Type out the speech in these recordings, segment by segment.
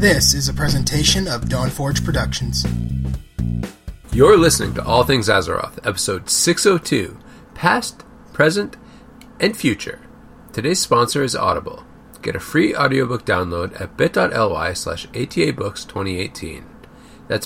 This is a presentation of Dawnforge Productions. You're listening to All Things Azeroth, episode 602, Past, Present, and Future. Today's sponsor is Audible. Get a free audiobook download at bit.ly/ATABooks2018. That's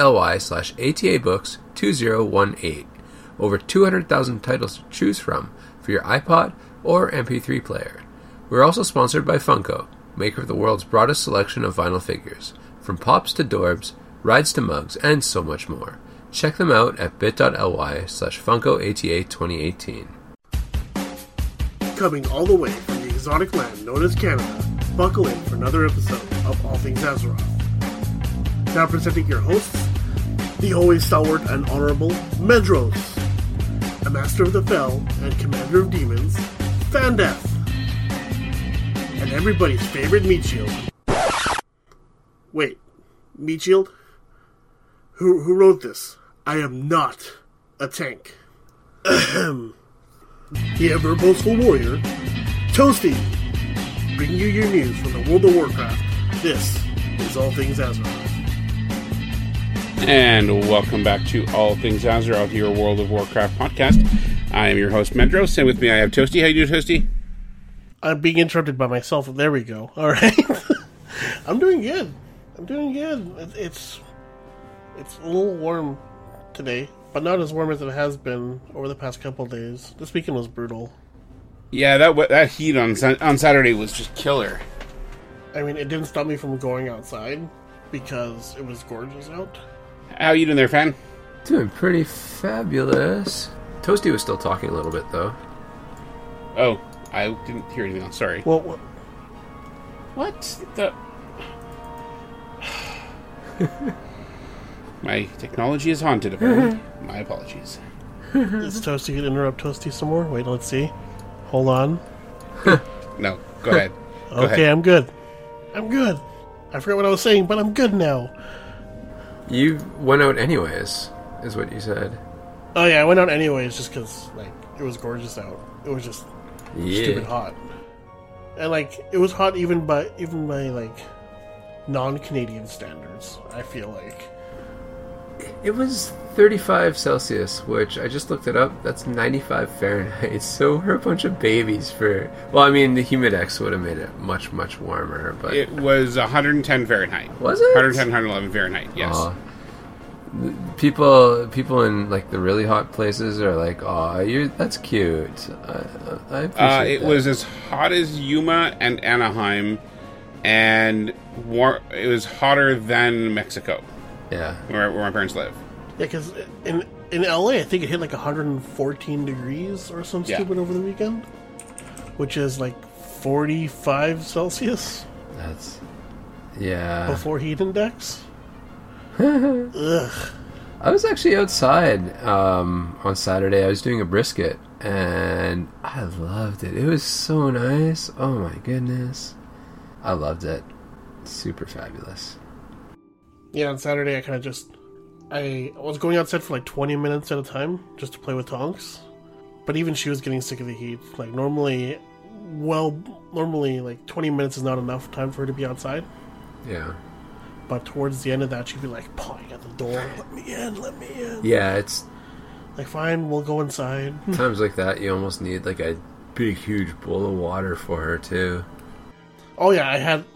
bit.ly/ATABooks2018. Over 200,000 titles to choose from for your iPod or MP3 player. We're also sponsored by Funko, maker of the world's broadest selection of vinyl figures, from pops to dorbs, rides to mugs, and so much more. Check them out at bit.ly/FunkoATA2018. Coming all the way from the exotic land known as Canada, buckle in for another episode of All Things Azeroth. Now presenting your hosts, the always stalwart and honorable Medros, a master of the Fel and commander of demons, Fandeth, and everybody's favorite meat shield. Wait, meat shield? Who wrote this? I am not a tank. Ahem. The ever boastful warrior, Toasty, bringing you your news from the World of Warcraft. This is All Things Azeroth. And welcome back to All Things Azeroth, your World of Warcraft podcast. I am your host, Medros, and with me I have Toasty. How you doing, Toasty? I'm being interrupted by myself. There we go. All right. I'm doing good. It's a little warm today, but not as warm as it has been over the past couple of days. This weekend was brutal. Yeah, that heat on Saturday was just killer. I mean, it didn't stop me from going outside because it was gorgeous out. How you doing there, fan? Doing pretty fabulous. Toasty was still talking a little bit, though. Oh, I didn't hear anything else. Sorry. Well, what the... My technology is haunted, apparently. My apologies. Is Toasty going to interrupt Toasty some more? Wait, let's see. Hold on. No, go ahead. Go Okay, ahead. I'm good. I forgot what I was saying, but I'm good now. You went out anyways, is what you said. Oh yeah, I went out anyways just because, it was gorgeous out. It was just stupid hot. And, it was hot even by non-Canadian standards, I feel like. It was 35 Celsius, which I just looked it up. That's 95 Fahrenheit. So we're a bunch of babies for... Well, I mean, the Humidex would have made it much, much warmer, but... It was 110 Fahrenheit. Was it? 110, 111 Fahrenheit, yes. People in, the really hot places are like, that's cute. I appreciate it that. was as hot as Yuma and Anaheim, and it was hotter than Mexico. Yeah. Where my parents live. Yeah, because in LA, I think it hit 114 degrees or something stupid over the weekend, which is 45 Celsius. That's... Yeah. Before heat index. Ugh. I was actually outside on Saturday. I was doing a brisket, and I loved it. It was so nice. Oh my goodness. I loved it. Super fabulous. Yeah, on Saturday I I was going outside for 20 minutes at a time just to play with Tonks. But even she was getting sick of the heat. Normally 20 minutes is not enough time for her to be outside. Yeah. But towards the end of that, she'd be pawing at the door, let me in. Yeah, it's... fine, we'll go inside. Times like that, you almost need a big, huge bowl of water for her, too. Oh yeah,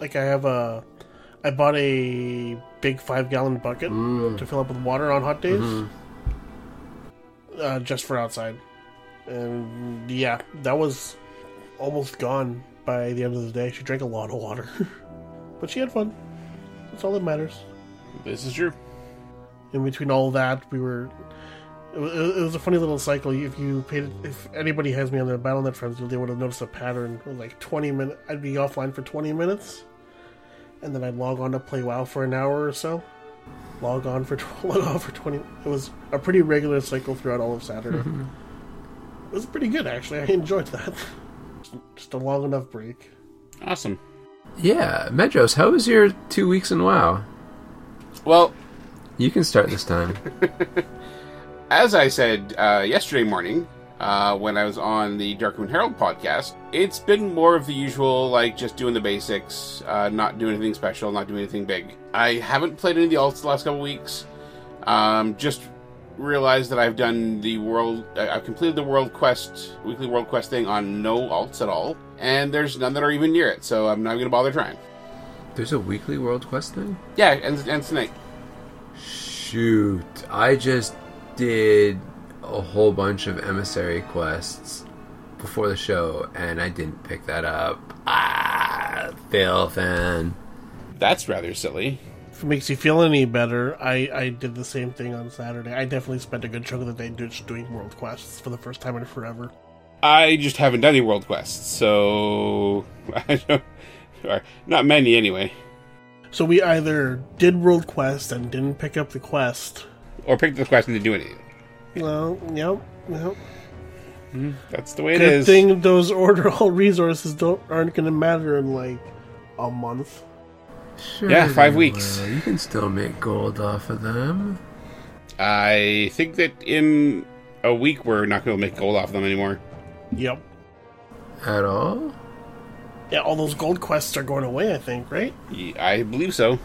I bought a big 5-gallon bucket to fill up with water on hot days. Mm-hmm. Just for outside. And yeah, that was almost gone by the end of the day. She drank a lot of water. But she had fun. That's all that matters. This is true. In between all that, it was a funny little cycle. If anybody has me on their Battle.net friends, they would have noticed a pattern. It was 20 minutes. I'd be offline for 20 minutes. And then I'd log on to play WoW for an hour or so. Log on for 20. It was a pretty regular cycle throughout all of Saturday. Mm-hmm. It was pretty good, actually. I enjoyed that. Just a long enough break. Awesome. Yeah, Medros, how was your 2 weeks in WoW? Well... You can start this time. As I said yesterday morning, when I was on the Darkmoon Herald podcast. It's been more of the usual, like, just doing the basics, not doing anything special, not doing anything big. I haven't played any of the alts the last couple weeks. Just realized that I've done I've completed the weekly world quest thing on no alts at all, and there's none that are even near it, so I'm not going to bother trying. There's a weekly world quest thing? Yeah, and tonight. Shoot. I just did a whole bunch of emissary quests before the show, and I didn't pick that up. Fail fan. That's rather silly. If it makes you feel any better, I did the same thing on Saturday. I definitely spent a good chunk of the day just doing world quests for the first time in forever. I just haven't done any world quests, so I don't. Or not many, anyway. So we either did world quest and didn't pick up the quest, or picked the quest and didn't do anything. Well, yep. That's the way it Good is. thing those order all resources aren't going to matter in like a month. Sure, Yeah, 5 they weeks. will. You can still make gold off of them. I think that in a week we're not going to make gold off them anymore. Yep. At all? Yeah, all those gold quests are going away, I think, right? I believe so.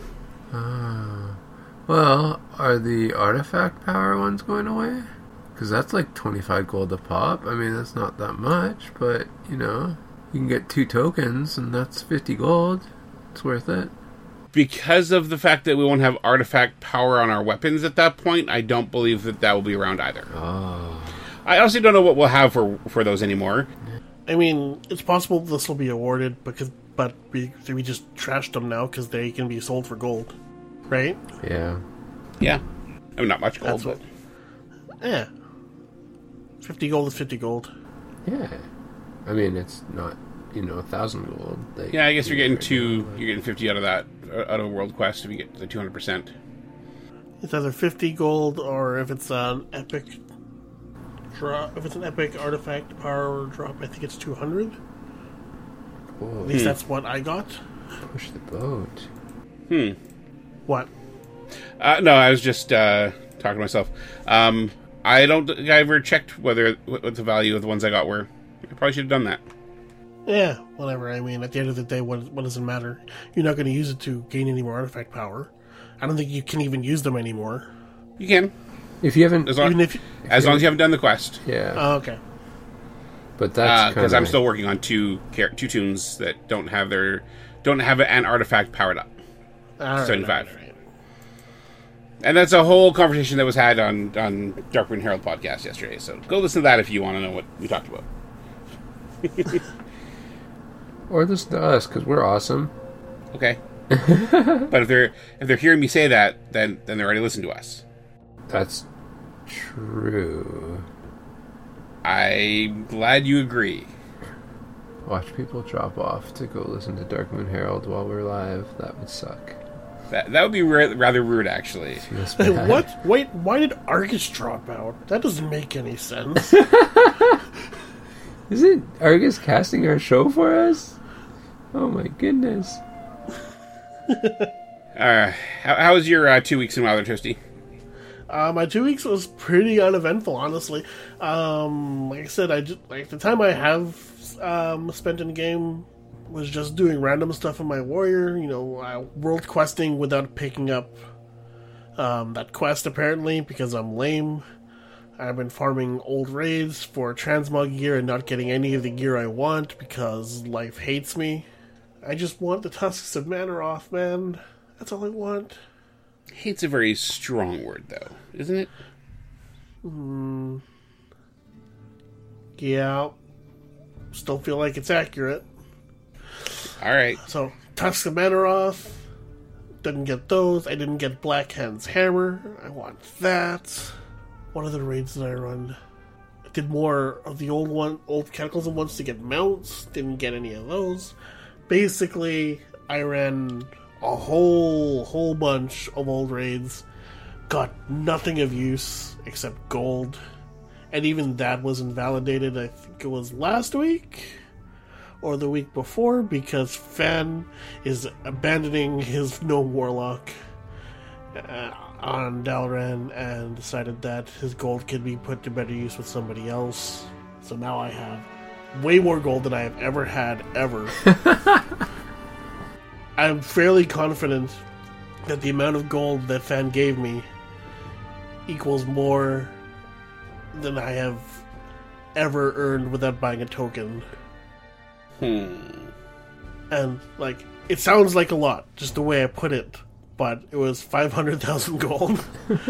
Well, are the artifact power ones going away? Because that's like 25 gold a pop. I mean, that's not that much, but, you know, you can get 2 tokens, and that's 50 gold. It's worth it. Because of the fact that we won't have artifact power on our weapons at that point, I don't believe that will be around either. Oh. I honestly don't know what we'll have for those anymore. I mean, it's possible this will be awarded, but we just trashed them now because they can be sold for gold, right? Yeah. Yeah. I mean, not much gold, That's but... what. Yeah. 50 gold is 50 gold. Yeah. I mean, it's not, 1,000 gold. Yeah, I guess you're getting 50 out of that, out of a world quest if you get the 200%. It's either 50 gold or if it's an epic drop. If it's an epic artifact power drop, I think it's 200. Whoa. At least that's what I got. Push the boat. What? No, I was just talking to myself. I don't think I ever checked what the value of the ones I got were. I probably should have done that. Yeah, whatever. I mean, at the end of the day, what does it matter? You're not going to use it to gain any more artifact power. I don't think you can even use them anymore. You can. If you haven't... As long as you haven't done the quest. Yeah. Oh, okay. But that's because I'm still working on two tunes that don't have an artifact powered up. All right, 75. all right. And that's a whole conversation that was had on Darkmoon Herald podcast yesterday. So go listen to that if you want to know what we talked about. Or listen to us, because we're awesome. Okay. But if they're hearing me say that, then they're already listening to us. That's true. I'm glad you agree. Watch people drop off to go listen to Darkmoon Herald while we're live. That would suck. That would be rather rude, actually. Feels bad. What? Wait, why did Argus drop out? That doesn't make any sense. Isn't Argus casting our show for us? Oh my goodness. How was your 2 weeks in Wilder, Toasty? My 2 weeks was pretty uneventful, honestly. Like I said, the time I have spent in the game was just doing random stuff on my warrior. World questing without picking up that quest apparently because I'm lame. I've been farming old raids for transmog gear and not getting any of the gear I want because life hates me. I just want the Tusks of Manaroth, man. That's all I want. Hate's a very strong word, though, isn't it? Yeah. Still feel like it's accurate. All right. So, Tusks of Manaroth. Didn't get those. I didn't get Black Hand's Hammer. I want that. What other raids did I run? I did more of the old Cataclysm ones to get mounts. Didn't get any of those. Basically, I ran a whole bunch of old raids. Got nothing of use except gold. And even that was invalidated, I think it was last week or the week before, because Fan is abandoning his Gnome Warlock on Dalaran and decided that his gold could be put to better use with somebody else. So now I have way more gold than I have ever had, ever. I'm fairly confident that the amount of gold that Fan gave me equals more than I have ever earned without buying a token. And, like, it sounds like a lot, just the way I put it, but it was 500,000 gold.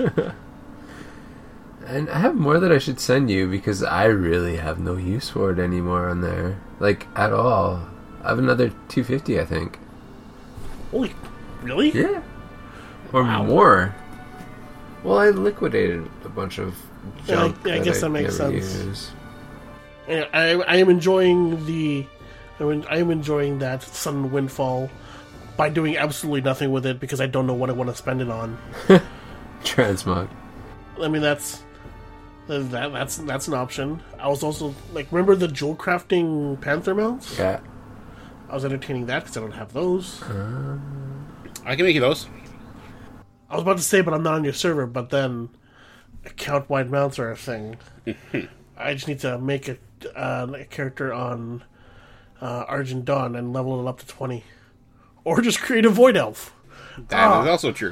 And I have more that I should send you because I really have no use for it anymore on there. Like, at all. I have another 250, I think. Holy, really? Yeah. Or more. Well, I liquidated a bunch of junk. Yeah, I guess that makes sense. Use. And I am enjoying I am enjoying that Sun Windfall by doing absolutely nothing with it because I don't know what I want to spend it on. Transmog. I mean, that's an option. I was also, like, remember the jewel crafting panther mounts? Yeah. I was entertaining that because I don't have those. I can make you those. I was about to say, but I'm not on your server, but then account-wide mounts are a thing. I just need to make a character on Argent Dawn and level it up to 20. Or just create a Void Elf. That is also true.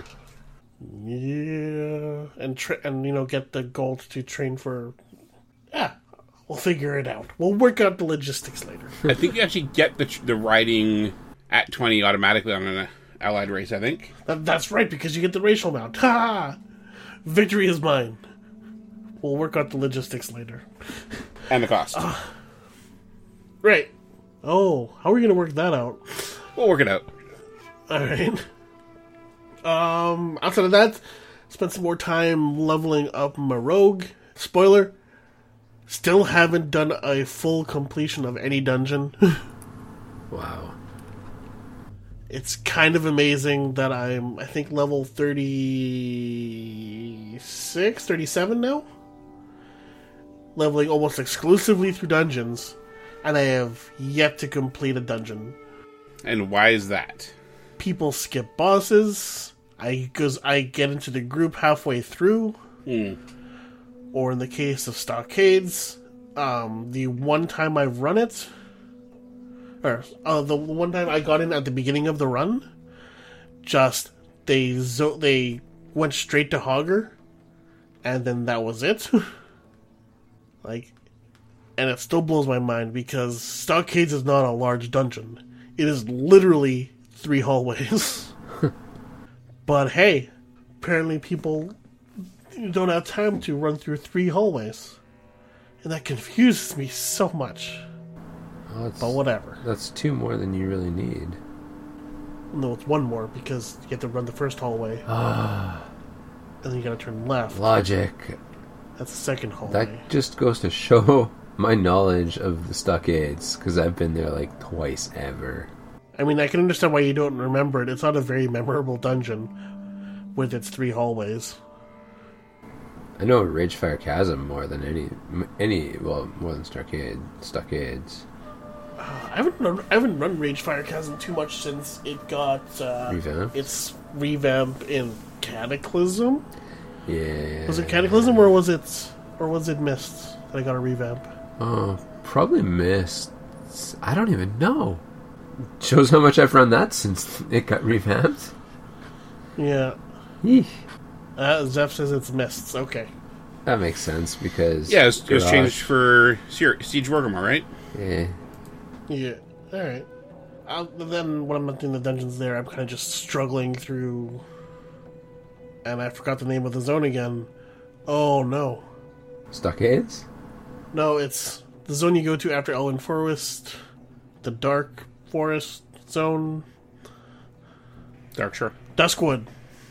Yeah. And get the gold to train for... Yeah, we'll figure it out. We'll work out the logistics later. I think you actually get the riding at 20 automatically on an allied race, I think. That's right, because you get the racial mount. Ha! Victory is mine. We'll work out the logistics later. And the cost. Right. Oh, how are we going to work that out? We'll work it out. Alright. Outside of that, spent some more time leveling up my rogue. Spoiler, still haven't done a full completion of any dungeon. Wow. It's kind of amazing that I think, level 36, 37 now? Leveling almost exclusively through dungeons, and I have yet to complete a dungeon. And why is that? People skip bosses, because I get into the group halfway through, or in the case of Stockades, the one time I've run it, or the one time I got in at the beginning of the run, just they went straight to Hogger, and then that was it. Like, and it still blows my mind because Stockades is not a large dungeon. It is literally 3 hallways. But hey, apparently people don't have time to run through 3 hallways. And that confuses me so much. Well, but whatever. That's 2 more than you really need. No, it's 1 more because you have to run the first hallway. And then you gotta turn left. Logic. That's the second hallway. That just goes to show my knowledge of the Stockades, because I've been there like twice ever. I mean, I can understand why you don't remember it. It's not a very memorable dungeon with its 3 hallways. I know Ragefire Chasm more than more than Stockades. I haven't run Ragefire Chasm too much since it got Revamped? its revamp in Cataclysm. Yeah. Was it Cataclysm or was it Mist that I got a revamp? Oh, probably Mist. I don't even know. Shows how much I've run that since it got revamped. Yeah. Eesh. Zeph says it's Mists. Okay. That makes sense because... Yeah, it was changed for Siege Warhammer, right? Yeah. Yeah. Alright. Then when I'm not doing the dungeons there, I'm kind of just struggling through... And I forgot the name of the zone again. Oh, no. Stockades? No, it's the zone you go to after Elven Forest. The Dark Forest zone. Darkshore. Duskwood.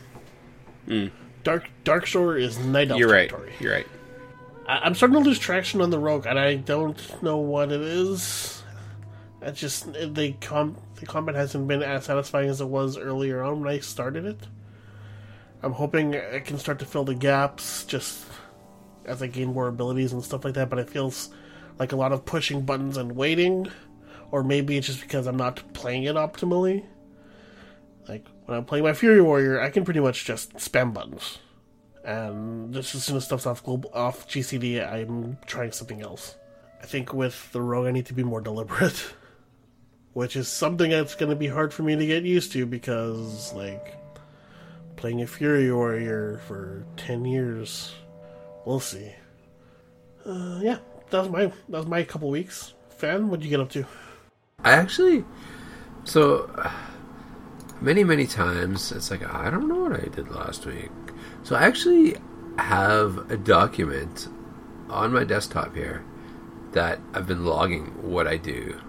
Darkshore is Night Elf territory. You're right. I'm starting to lose traction on the rogue, and I don't know what it is. It's just the combat hasn't been as satisfying as it was earlier on when I started it. I'm hoping I can start to fill the gaps just as I gain more abilities and stuff like that, but it feels like a lot of pushing buttons and waiting, or maybe it's just because I'm not playing it optimally. Like, when I'm playing my Fury Warrior, I can pretty much just spam buttons. And just as soon as stuff's off GCD, I'm trying something else. I think with the rogue I need to be more deliberate, which is something that's going to be hard for me to get used to because, like, playing a Fury Warrior for 10 years, we'll see. Yeah, that was my couple weeks. Fan, what'd you get up to? I actually, so many times it's like, I don't know what I did last week. So I actually have a document on my desktop here that I've been logging what I do.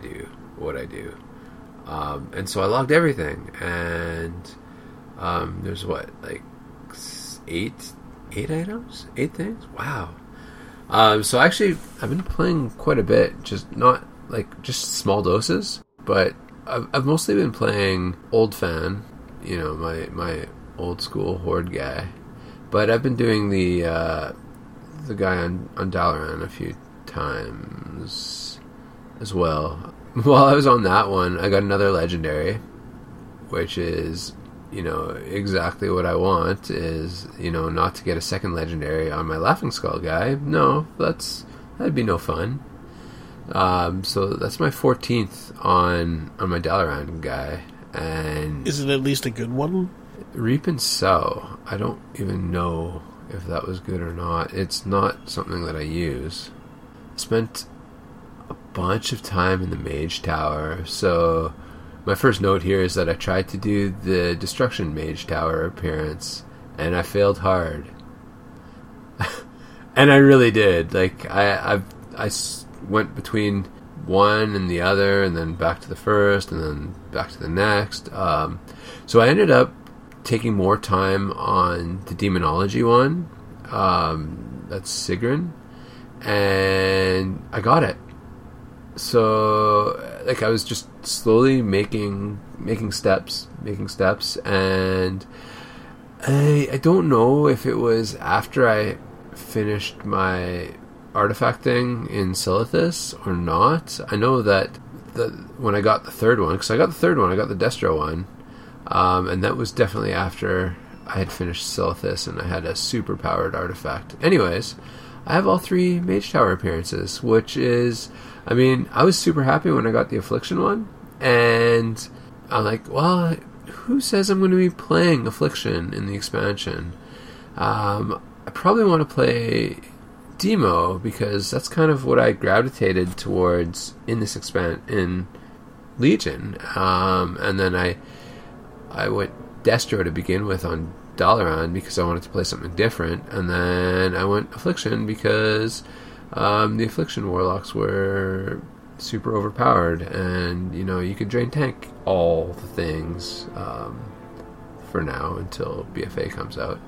And so I logged everything, and there's like eight items, 8 things. Wow. So actually, I've been playing quite a bit, just small doses, but I've mostly been playing Old Fan, my old school Horde guy. But I've been doing the guy on Dalaran a few times as well. While I was on that one, I got another legendary, which is, exactly what I want, is, not to get a second legendary on my Laughing Skull guy. No, that'd be no fun. So that's my 14th on my Dalaran guy. And is it at least a good one? Reap and Sow, I don't even know if that was good or not. It's not something that I use. I spent a bunch of time in the Mage Tower, so my first note here is that I tried to do the Destruction Mage Tower appearance, and I failed hard. And I really did. Like, I went between one and the other, and then back to the first, and then back to the next. So I ended up taking more time on the Demonology one. That's Sigrun. And I got it. So, like, I was just slowly making steps, and I don't know if it was after I finished my artifact thing in Silithus or not. I know that when I got the third one, because I got the Destro one, and that was definitely after I had finished Silithus and I had a super powered artifact. Anyways, I have all 3 Mage Tower appearances, which is, I was super happy when I got the Affliction one, and I'm like, well, who says I'm going to be playing Affliction in the expansion? I probably want to play Demo, because that's kind of what I gravitated towards in this in Legion. And then I went Destro to begin with on Dalaran because I wanted to play something different, and then I went Affliction because the Affliction Warlocks were super overpowered, and you could drain tank all the things for now until BFA comes out.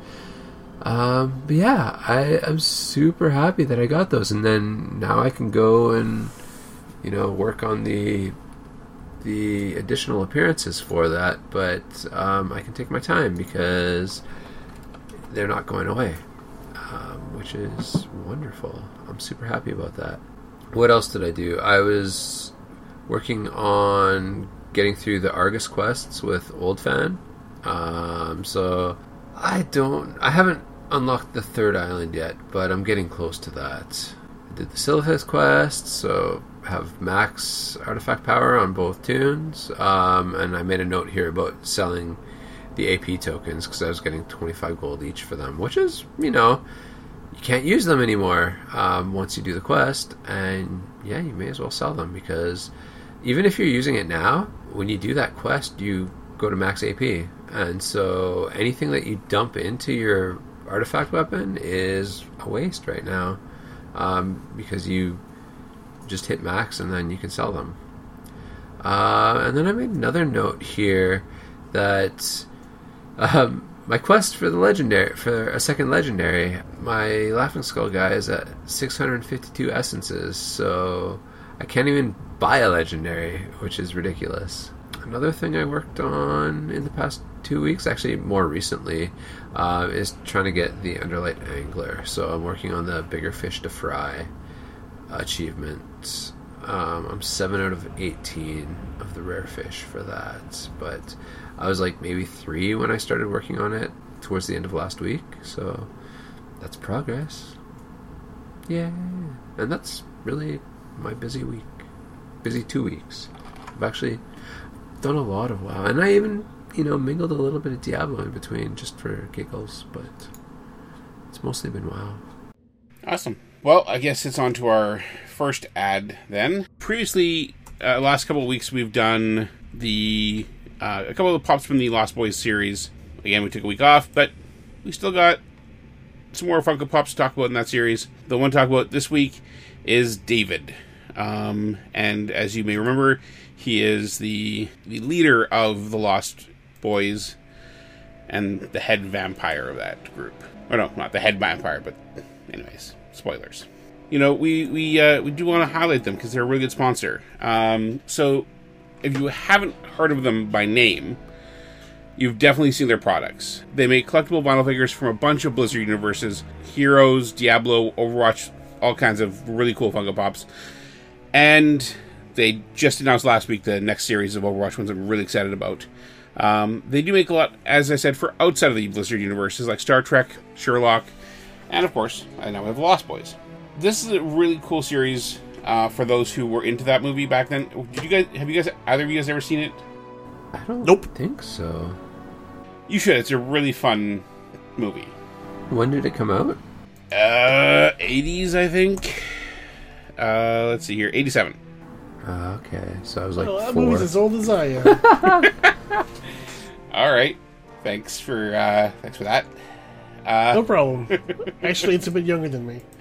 But yeah, I'm super happy that I got those, and then now I can go and work on the additional appearances for that, but I can take my time because they're not going away, which is wonderful. I'm super happy about that. What else did I do? I was working on getting through the Argus quests with Old Fan, so I haven't unlocked the 3rd island yet, but I'm getting close to that. I did the Silithus quest, so have max artifact power on both tunes, and I made a note here about selling the AP tokens because I was getting 25 gold each for them, which is, you can't use them anymore once you do the quest, and yeah, you may as well sell them, because even if you're using it now, when you do that quest, you go to max AP, and so anything that you dump into your artifact weapon is a waste right now, because you just hit max and then you can sell them. And then I made another note here that my quest for a second legendary, my Laughing Skull guy is at 652 essences, so I can't even buy a legendary, which is ridiculous. Another thing I worked on in the past 2 weeks, actually more recently, is trying to get the Underlight Angler. So I'm working on the Bigger Fish to Fry achievement. I'm 7 out of 18 of the rare fish for that, but I was like maybe 3 when I started working on it towards the end of last week, so that's progress. Yeah. And that's really my busy week. Busy 2 weeks. I've actually done a lot of WoW. And I even, mingled a little bit of Diablo in between just for giggles. But it's mostly been WoW. Awesome. Well, I guess it's on to our first ad then. Previously, last couple of weeks, we've done a couple of the pops from the Lost Boys series. Again, we took a week off, but we still got some more Funko Pops to talk about in that series. The one to talk about this week is David. And as you may remember, he is the leader of the Lost Boys and the head vampire of that group. Or no, not the head vampire, but anyways, spoilers. We do want to highlight them because they're a really good sponsor. So if you haven't heard of them by name, you've definitely seen their products. They make collectible vinyl figures from a bunch of Blizzard universes, Heroes, Diablo, Overwatch, all kinds of really cool Funko Pops. And they just announced last week the next series of Overwatch ones I'm really excited about. They do make a lot, as I said, for outside of the Blizzard universes, like Star Trek, Sherlock, and of course, I now have the Lost Boys. This is a really cool series for those who were into that movie back then. Have either of you guys ever seen it? I don't think so. You should. It's a really fun movie. When did it come out? 80s, I think. Let's see here. 87. Okay, so I was like that 4. movie's as old as I am. All right. Thanks for that. No problem. Actually, it's a bit younger than me.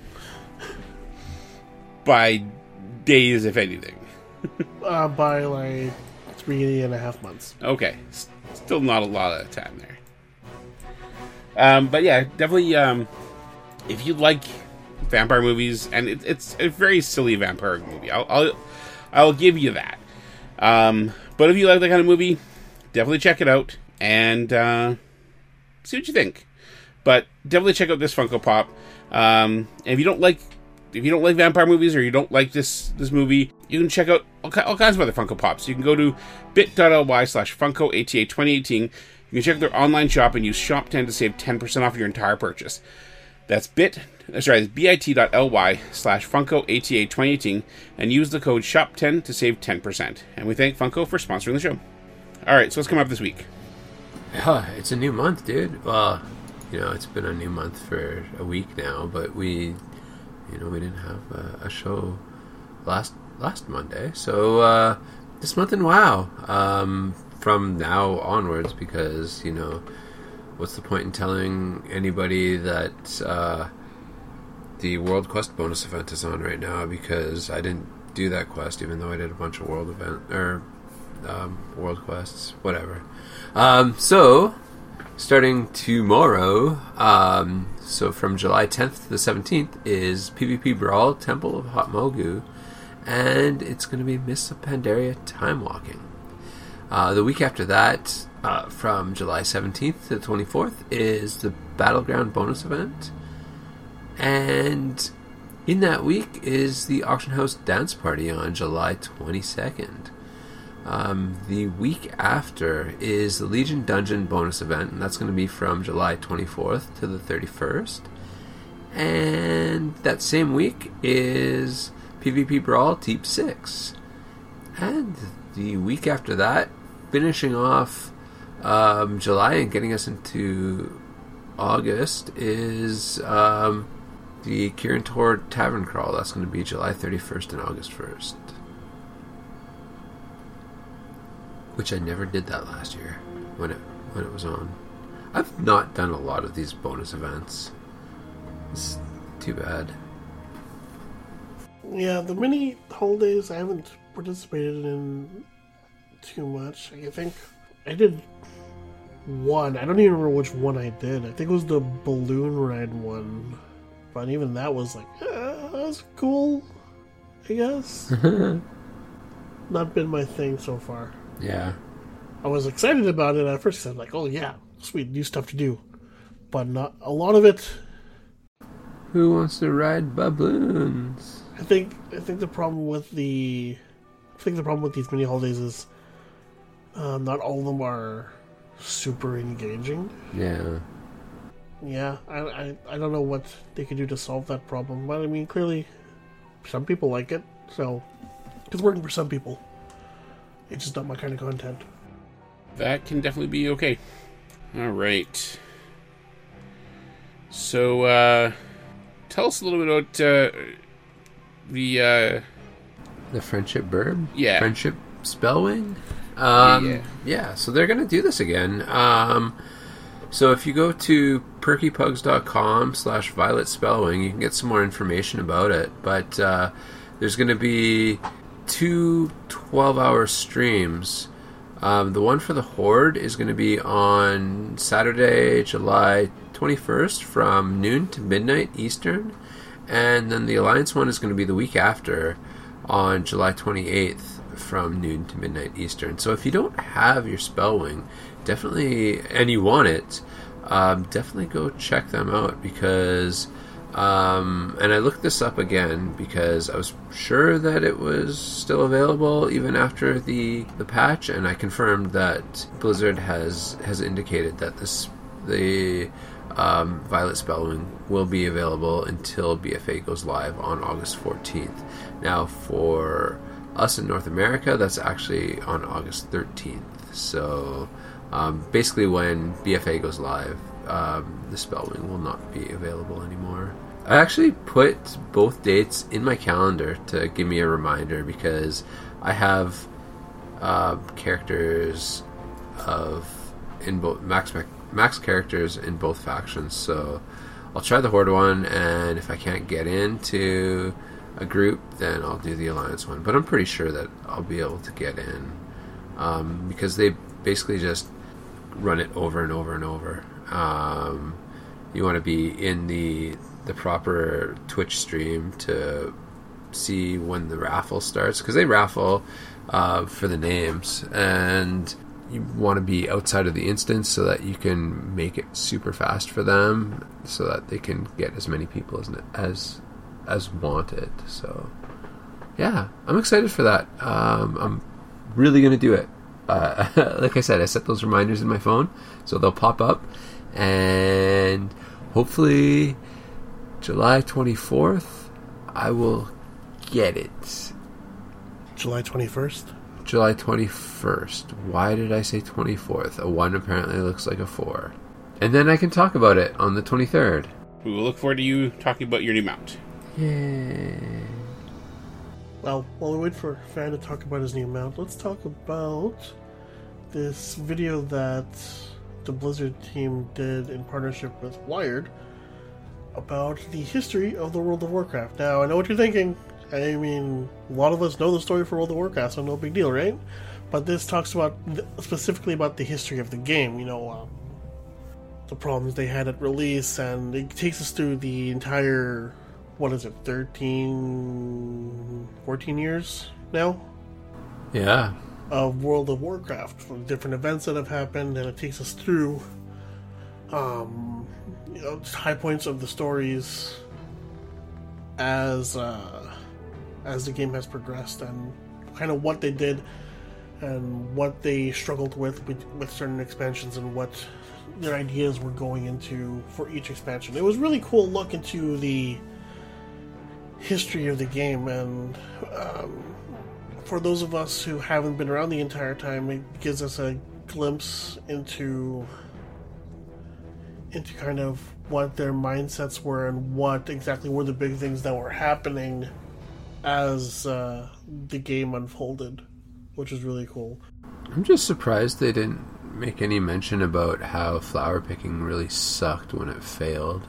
By days, if anything. By like 3.5 months. Okay. Still not a lot of time there. But yeah, definitely, if you like vampire movies, and it's a very silly vampire movie, I'll give you that. But if you like that kind of movie, definitely check it out and see what you think. But definitely check out this Funko Pop. And if you don't like vampire movies, or you don't like this movie, you can check out all kinds of other Funko Pops. You can go to bit.ly/FunkoATA2018. You can check their online shop and use Shop10 to save 10% off your entire purchase. That's bit.ly/FunkoATA2018 and use the code SHOP10 to save 10%. And we thank Funko for sponsoring the show. Alright, so what's coming up this week? It's a new month, dude. Well, it's been a new month for a week now, but we didn't have a show last Monday. So this month in WoW, from now onwards, because what's the point in telling anybody that the World Quest bonus event is on right now? Because I didn't do that quest, even though I did a bunch of World Quests, whatever. So starting tomorrow, so from July 10th to the 17th is PvP Brawl Temple of Hot Mogu, and it's going to be Mists of Pandaria Time Walking. The week after that, from July 17th to the 24th, is the Battleground bonus event, and in that week is the Auction House Dance Party on July 22nd. The week after is the Legion Dungeon bonus event, and that's going to be from July 24th to the 31st. And that same week is PvP Brawl Teep 6. And the week after that, finishing off July and getting us into August, is the Kirin Tor Tavern Crawl. That's going to be July 31st and August 1st. Which I never did that last year when it was on. I've not done a lot of these bonus events. It's too bad. Yeah, the mini holidays I haven't participated in too much. I think I did one. I don't even remember which one I did. I think it was the balloon ride one. But even that was like, that was cool, I guess. Not been my thing so far. Yeah. I was excited about it at first. I was like, oh yeah, sweet, new stuff to do. But not a lot of it. Who wants to ride baboons? I think the problem with these mini holidays is not all of them are super engaging. Yeah. Yeah, I don't know what they could do to solve that problem. But I mean, clearly some people like it, so it's working for some people. It's just not my kind of content. That can definitely be okay. All right. So, tell us a little bit about the Friendship Burb? Yeah. Friendship Spellwing? Yeah, so they're going to do this again. So if you go to perkypugs.com/Violet Spellwing, you can get some more information about it. But there's going to be 2 12-hour streams. The one for the Horde is going to be on Saturday, July 21st from noon to midnight Eastern. And then the Alliance one is going to be the week after on July 28th from noon to midnight Eastern. So if you don't have your Spellwing, definitely, and you want it, definitely go check them out because, and I looked this up again because I was sure that it was still available even after the patch, and I confirmed that Blizzard has indicated that the Violet Spellwing will be available until BFA goes live on August 14th. Now, for us in North America, that's actually on August 13th. So, basically when BFA goes live, the Spellwing will not be available anymore. I actually put both dates in my calendar to give me a reminder because I have characters in both max characters in both factions, so I'll try the Horde one, and if I can't get into a group, then I'll do the Alliance one. But I'm pretty sure that I'll be able to get in because they basically just run it over and over and over. You want to be in the proper Twitch stream to see when the raffle starts, because they raffle for the names, and you want to be outside of the instance so that you can make it super fast for them so that they can get as many people as wanted. So yeah, I'm excited for that. I'm really going to do it. Like I said, I set those reminders in my phone so they'll pop up, and hopefully July 24th I will get it. July 21st? July 21st. Why did I say 24th? A 1 apparently looks like a 4. And then I can talk about it on the 23rd. We will look forward to you talking about your new mount. Yay. Well, while we wait for Fan to talk about his new mount, let's talk about this video that the Blizzard team did in partnership with Wired about the history of the World of Warcraft. Now, I know what you're thinking. I mean, a lot of us know the story for World of Warcraft, so no big deal, right? But this talks about specifically about the history of the game, the problems they had at release, and it takes us through the entire, 13, 14 years now? Yeah. Of World of Warcraft, from different events that have happened, and it takes us through, high points of the stories as the game has progressed, and kind of what they did and what they struggled with certain expansions and what their ideas were going into for each expansion. It was a really cool look into the history of the game, and for those of us who haven't been around the entire time, it gives us a glimpse into kind of what their mindsets were and what exactly were the big things that were happening as the game unfolded, which is really cool. I'm just surprised they didn't make any mention about how flower picking really sucked when it failed.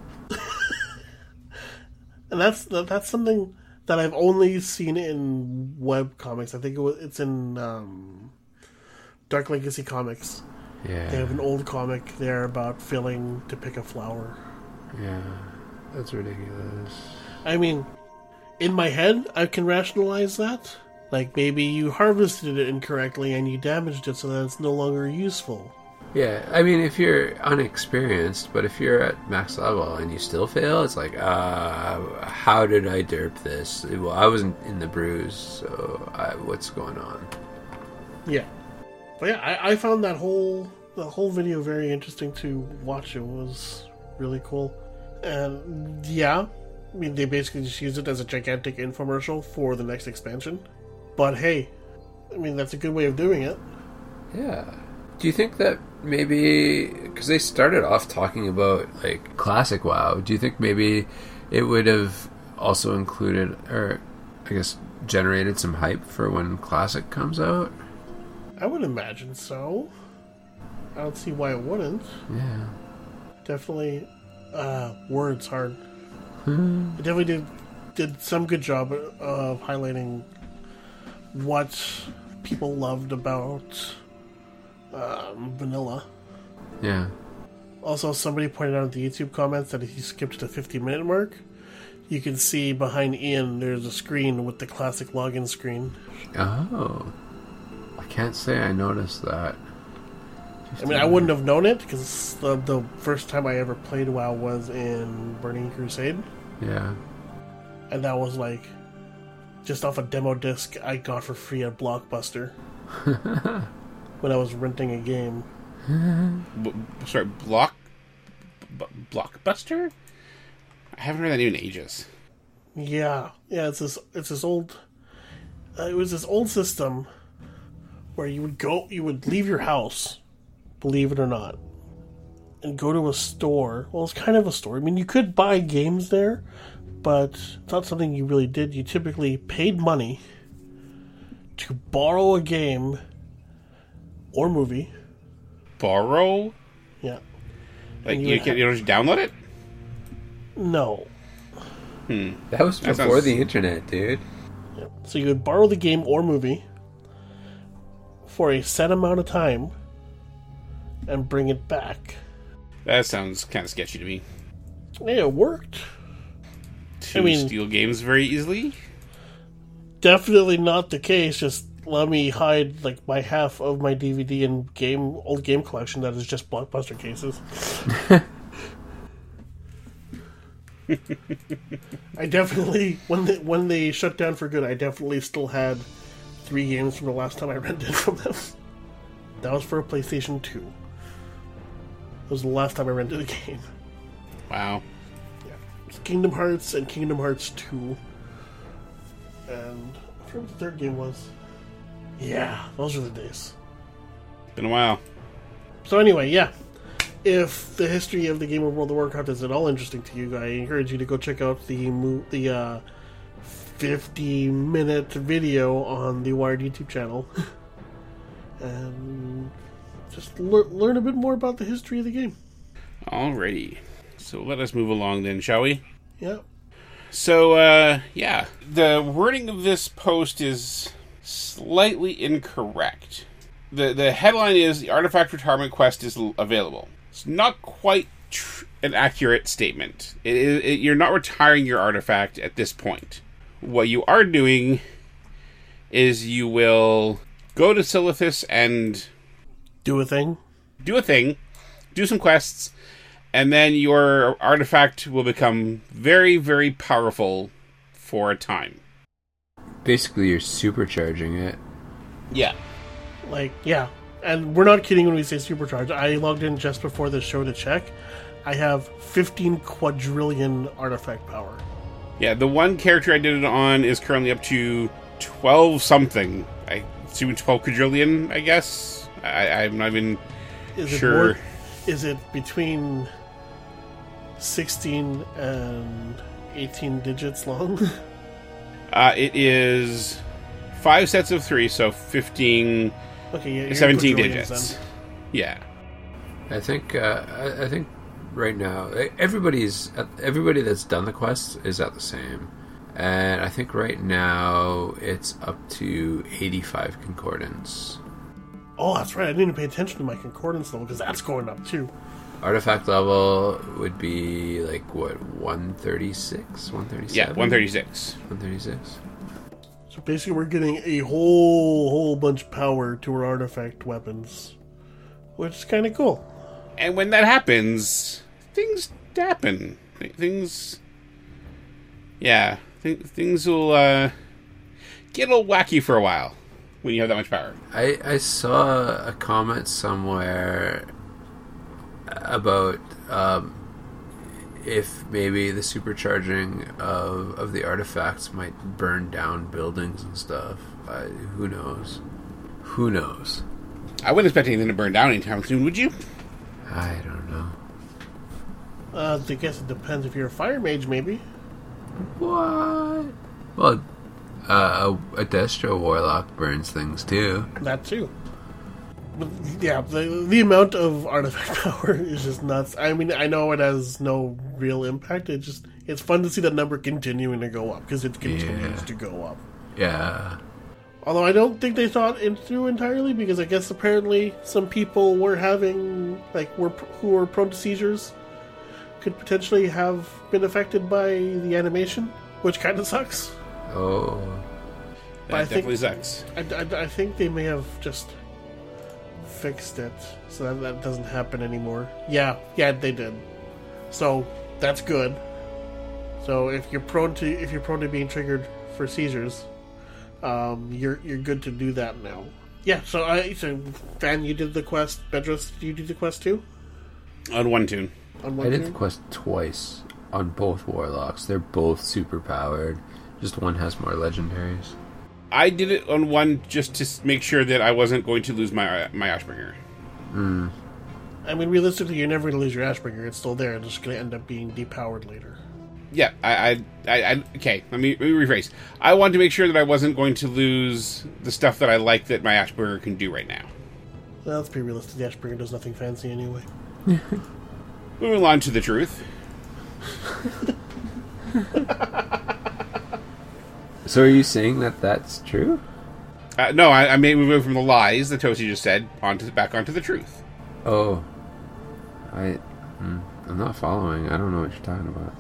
And that's something that I've only seen in web comics. I think it's in Dark Legacy Comics. Yeah. They have an old comic there about failing to pick a flower. Yeah, that's ridiculous. I mean, in my head, I can rationalize that. Like, maybe you harvested it incorrectly and you damaged it so that it's no longer useful. Yeah, I mean, if you're unexperienced, but if you're at max level and you still fail, it's like, how did I derp this? Well, I wasn't in the bruise, so what's going on? Yeah. But yeah, I found the whole video very interesting to watch. It was really cool. And yeah, I mean, they basically just use it as a gigantic infomercial for the next expansion. But hey, I mean, that's a good way of doing it. Yeah. Do you think that maybe, because they started off talking about, like, classic WoW, do you think maybe it would have also included, or I guess generated some hype for when classic comes out? I would imagine so. I don't see why it wouldn't. Yeah. Definitely, words hard. It definitely did some good job of highlighting what people loved about vanilla. Yeah. Also, somebody pointed out in the YouTube comments that if you skip to the 50-minute mark, you can see behind Ian there's a screen with the classic login screen. Oh. I can't say I noticed that. I mean, I wouldn't have known it because the first time I ever played WoW was in Burning Crusade. Yeah. And that was like just off a demo disc I got for free at Blockbuster when I was renting a game. Sorry, Blockbuster? I haven't heard that name in ages. Yeah, it's this old. It was this old system where you would leave your house, believe it or not, and go to a store. Well, it's kind of a store. I mean, you could buy games there, but it's not something you really did. You typically paid money to borrow a game or movie. Borrow? Yeah. Like, you don't just download it? No. That was before sounds- the internet, dude. Yeah. So you would borrow the game or movie for a set amount of time and bring it back. That sounds kind of sketchy to me. Yeah, it worked. To steal games very easily? Definitely not the case. Just let me hide like my half of my DVD and old game collection that is just Blockbuster cases. I definitely, when they shut down for good, I definitely still had 3 games from the last time I rented from them. That was for a PlayStation 2. That was the last time I rented a game. Wow. Yeah. It was Kingdom Hearts and Kingdom Hearts 2. And I forget what the third game was. Yeah, those were the days. Been a while. So anyway, yeah. If the history of the game of World of Warcraft is at all interesting to you, I encourage you to go check out the 50-minute video on the Wired YouTube channel. And just learn a bit more about the history of the game. Alrighty. So let us move along then, shall we? Yeah. So, yeah. The wording of this post is slightly incorrect. The headline is, the Artifact Retirement Quest is available. It's not quite an accurate statement. You're not retiring your artifact at this point. What you are doing is you will go to Silithus and Do a thing, do some quests, and then your artifact will become very, very powerful for a time. Basically, you're supercharging it. Yeah. like, yeah. And we're not kidding when we say supercharged. I logged in just before the show to check. I have 15 quadrillion artifact power. Yeah, the one character I did it on is currently up to 12 something. I assume 12 quadrillion, I guess. I'm not even sure. Is it between 16 and 18 digits long? It is 5 sets of 3, so 15, Okay, yeah, 17 quadrillions digits. then. Yeah. I think right now everybody that's done the quest is at the same, and I think right now it's up to 85 concordance. Oh, that's right. I didn't even pay attention to my concordance level because that's going up too. Artifact level would be like what, 136, 137? Yeah, 136. 136. So basically, we're getting a whole bunch of power to our artifact weapons, which is kind of cool. And when that happens, things happen. Things will get a little wacky for a while when you have that much power. I saw a comment somewhere about if maybe the supercharging of the artifacts might burn down buildings and stuff. Who knows? Who knows? I wouldn't expect anything to burn down anytime soon, would you? I don't know. I guess it depends. If you're a fire mage, maybe. What? Well, a Destro Warlock burns things too. That too. But yeah, the amount of artifact power is just nuts. I mean, I know it has no real impact. It's fun to see that number continuing to go up, because it continues to go up. Yeah. Although I don't think they thought it through entirely, because I guess apparently some people were having, who were prone to seizures could potentially have been affected by the animation, which kind of sucks. Oh. That definitely sucks. I think they may have just fixed it so that doesn't happen anymore. Yeah, they did. So that's good. So if you're prone to being triggered for seizures, you're good to do that now. Yeah. So Van, you did the quest. Bedros, did you do the quest too? On one tune. I did the quest twice on both Warlocks. They're both super powered. Just one has more legendaries. I did it on one just to make sure that I wasn't going to lose my Ashbringer. I mean, realistically, you're never going to lose your Ashbringer. It's still there. It's just going to end up being depowered later. Yeah, I okay, let me rephrase. I wanted to make sure that I wasn't going to lose the stuff that I like that my Ashbringer can do right now. Well, that's pretty realistic. The Ashbringer does nothing fancy anyway. Moving on to the truth. So are you saying that that's true? No, I made we move from the lies that Toasty just said back onto the truth. Oh. I'm not following. I don't know what you're talking about.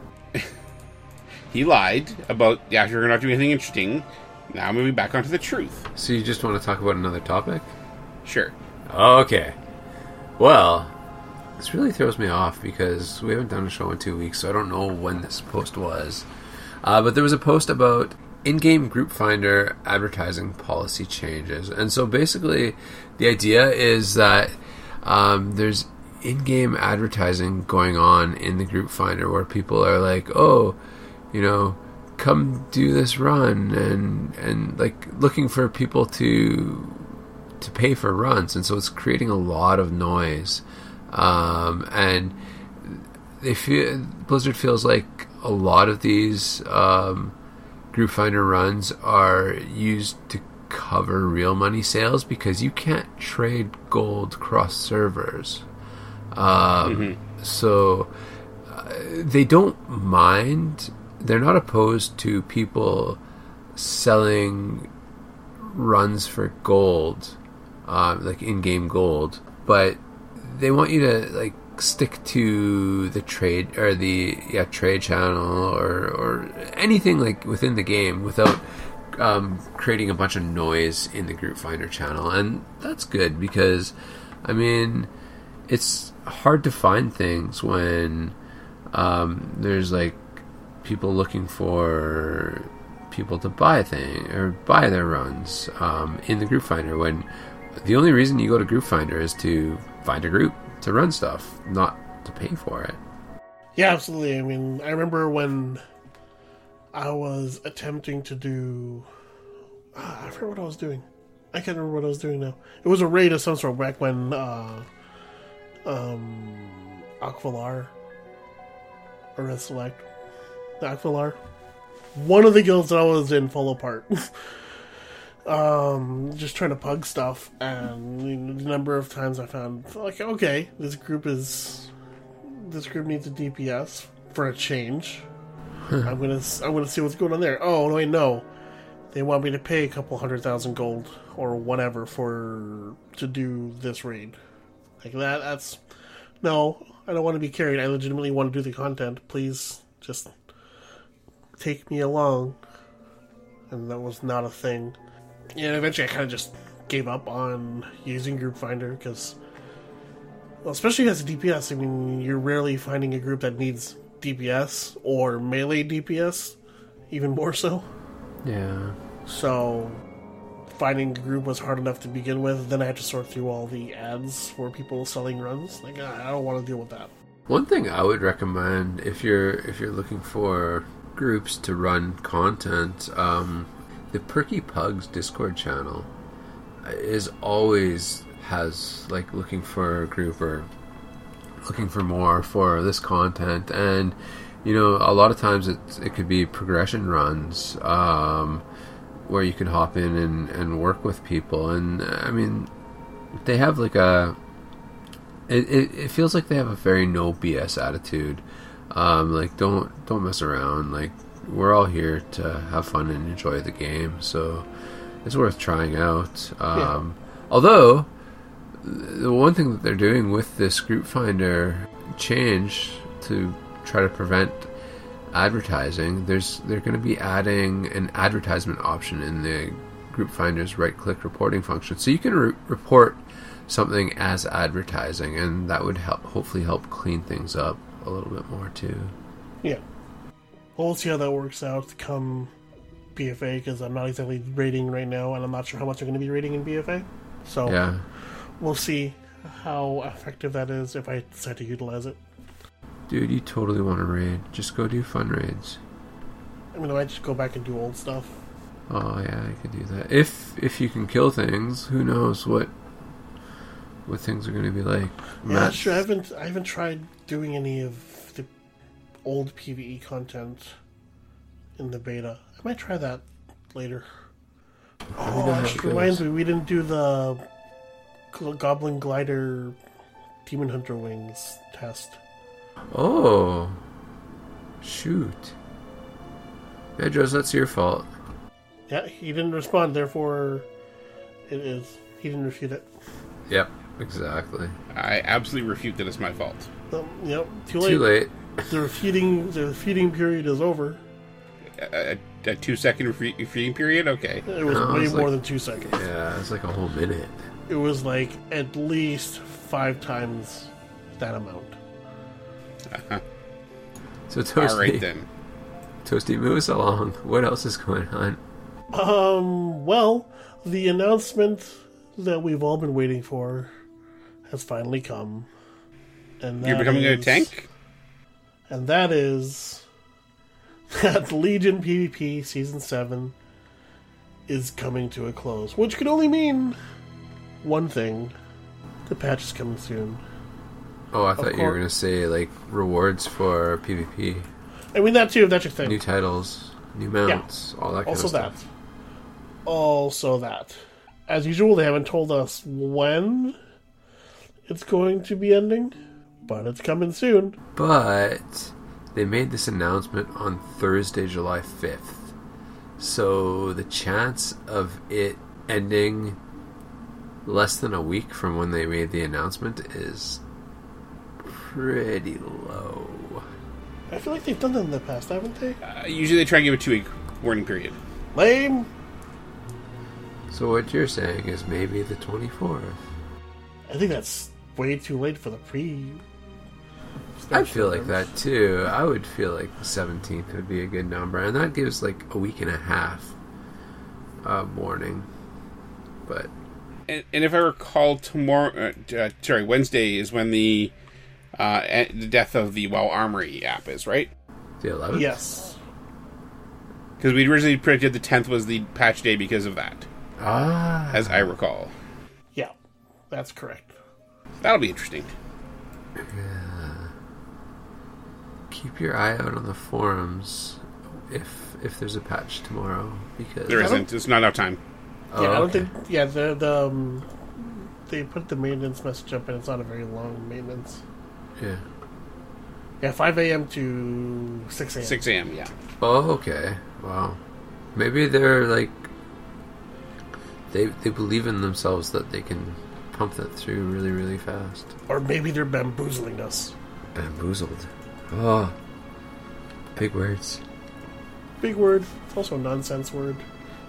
He lied about Ashbringer not doing anything interesting. Now moving back onto the truth. So you just want to talk about another topic? Sure. Okay. Well, this really throws me off because we haven't done a show in 2 weeks, so I don't know when this post was. But there was a post about in-game group finder advertising policy changes. And so basically the idea is that there's in-game advertising going on in the group finder where people are like, oh, come do this run and like looking for people to pay for runs. And so it's creating a lot of noise. And Blizzard feels like a lot of these group finder runs are used to cover real money sales because you can't trade gold cross servers. So they don't mind. They're not opposed to people selling runs for gold, like in-game gold, but they want you to stick to the trade or the trade channel or anything within the game without creating a bunch of noise in the group finder channel. And that's good because it's hard to find things when there's people looking for people to buy their runs in the group finder, when the only reason you go to group finder is to find a group to run stuff, not to pay for it. Yeah, absolutely. I remember when I was attempting to do I forget what I was doing. I can't remember what I was doing now. It was a raid of some sort back when Akvalar or Red Select. Akvalar. One of the guilds that I was in fell apart. Just trying to pug stuff, and the number of times I found okay, this group needs a DPS for a change. I'm gonna see what's going on there. Oh wait, no, they want me to pay a couple 100,000 gold or whatever to do this raid. That's no, I don't want to be carried. I legitimately want to do the content. Please just take me along. And that was not a thing. Yeah, eventually I kind of just gave up on using Group Finder because, well, especially as a DPS, you're rarely finding a group that needs DPS or melee DPS, even more so. Yeah. So, finding the group was hard enough to begin with. Then I had to sort through all the ads for people selling runs. I don't want to deal with that. One thing I would recommend if you're looking for groups to run content, the Perky Pugs Discord channel is always has like looking for a group or looking for more for this content, and you know, a lot of times it could be progression runs where you can hop in and work with people, and I mean they have like it feels like they have a very no BS attitude. Like don't mess around. Like, we're all here to have fun and enjoy the game, so it's worth trying out. Although the one thing that they're doing with this group finder change to try to prevent advertising, they're going to be adding an advertisement option in the group finder's right click reporting function, so you can report something as advertising, and that would hopefully help clean things up a little bit more too. Yeah. Well, we'll see how that works out come BFA, because I'm not exactly rating right now, and I'm not sure how much I'm going to be rating in BFA. So yeah, we'll see how effective that is if I decide to utilize it. Dude, you totally want to raid. Just go do fun raids. I mean, I might just go back and do old stuff. Oh yeah, I could do that. If you can kill things, who knows what things are going to be like. Yeah, sure. I haven't tried doing any of the old PvE content in the beta. I might try that later. Oh, actually reminds me, we didn't do the Goblin Glider Demon Hunter Wings test. Oh, shoot. Medros, that's your fault. Yeah, he didn't respond, therefore it is. He didn't refute it. Yep, exactly. I absolutely refute that it's my fault. Yep, too late. Too late. The refuting period is over. A 2-second refuting period? Okay. It was way more than 2 seconds. Yeah, it's like a whole minute. It was like at least 5 times that amount. So Toasty, all right then. Toasty, move us along. What else is going on? Well, the announcement that we've all been waiting for has finally come. And You're becoming a tank? And that is that Legion PvP Season 7 is coming to a close. Which could only mean one thing. The patch is coming soon. Oh, I thought you were going to say, like, rewards for PvP. I mean, that too, if that's your thing. New titles, new mounts, all that kind of stuff. Also that. As usual, they haven't told us when it's going to be ending, but it's coming soon. But they made this announcement on Thursday, July 5th. So the chance of it ending less than a week from when they made the announcement is pretty low. I feel like they've done that in the past, haven't they? Usually they try and give a 2-week warning period. Lame. So what you're saying is maybe the 24th. I think that's way too late for the pre... I feel like that too. I would feel like the 17th would be a good number, and that gives like a week and a half warning. But And if I recall, Wednesday is when the death of the WoW Armory app is, right? The 11th? Yes. Because we originally predicted the 10th was the patch day because of that. Ah. As I recall. Yeah, that's correct. That'll be interesting. Yeah. Keep your eye out on the forums if there's a patch tomorrow, because There isn't. It's not enough time. Yeah, I don't think... Yeah, they put the maintenance message up, and it's not a very long maintenance. Yeah. Yeah, 5 a.m. to 6 a.m. 6 a.m., yeah. Oh, okay. Wow. Maybe they're like... They believe in themselves that they can pump that through really, really fast. Or maybe they're bamboozling us. Bamboozled. Oh. Big words. Big word. It's also a nonsense word.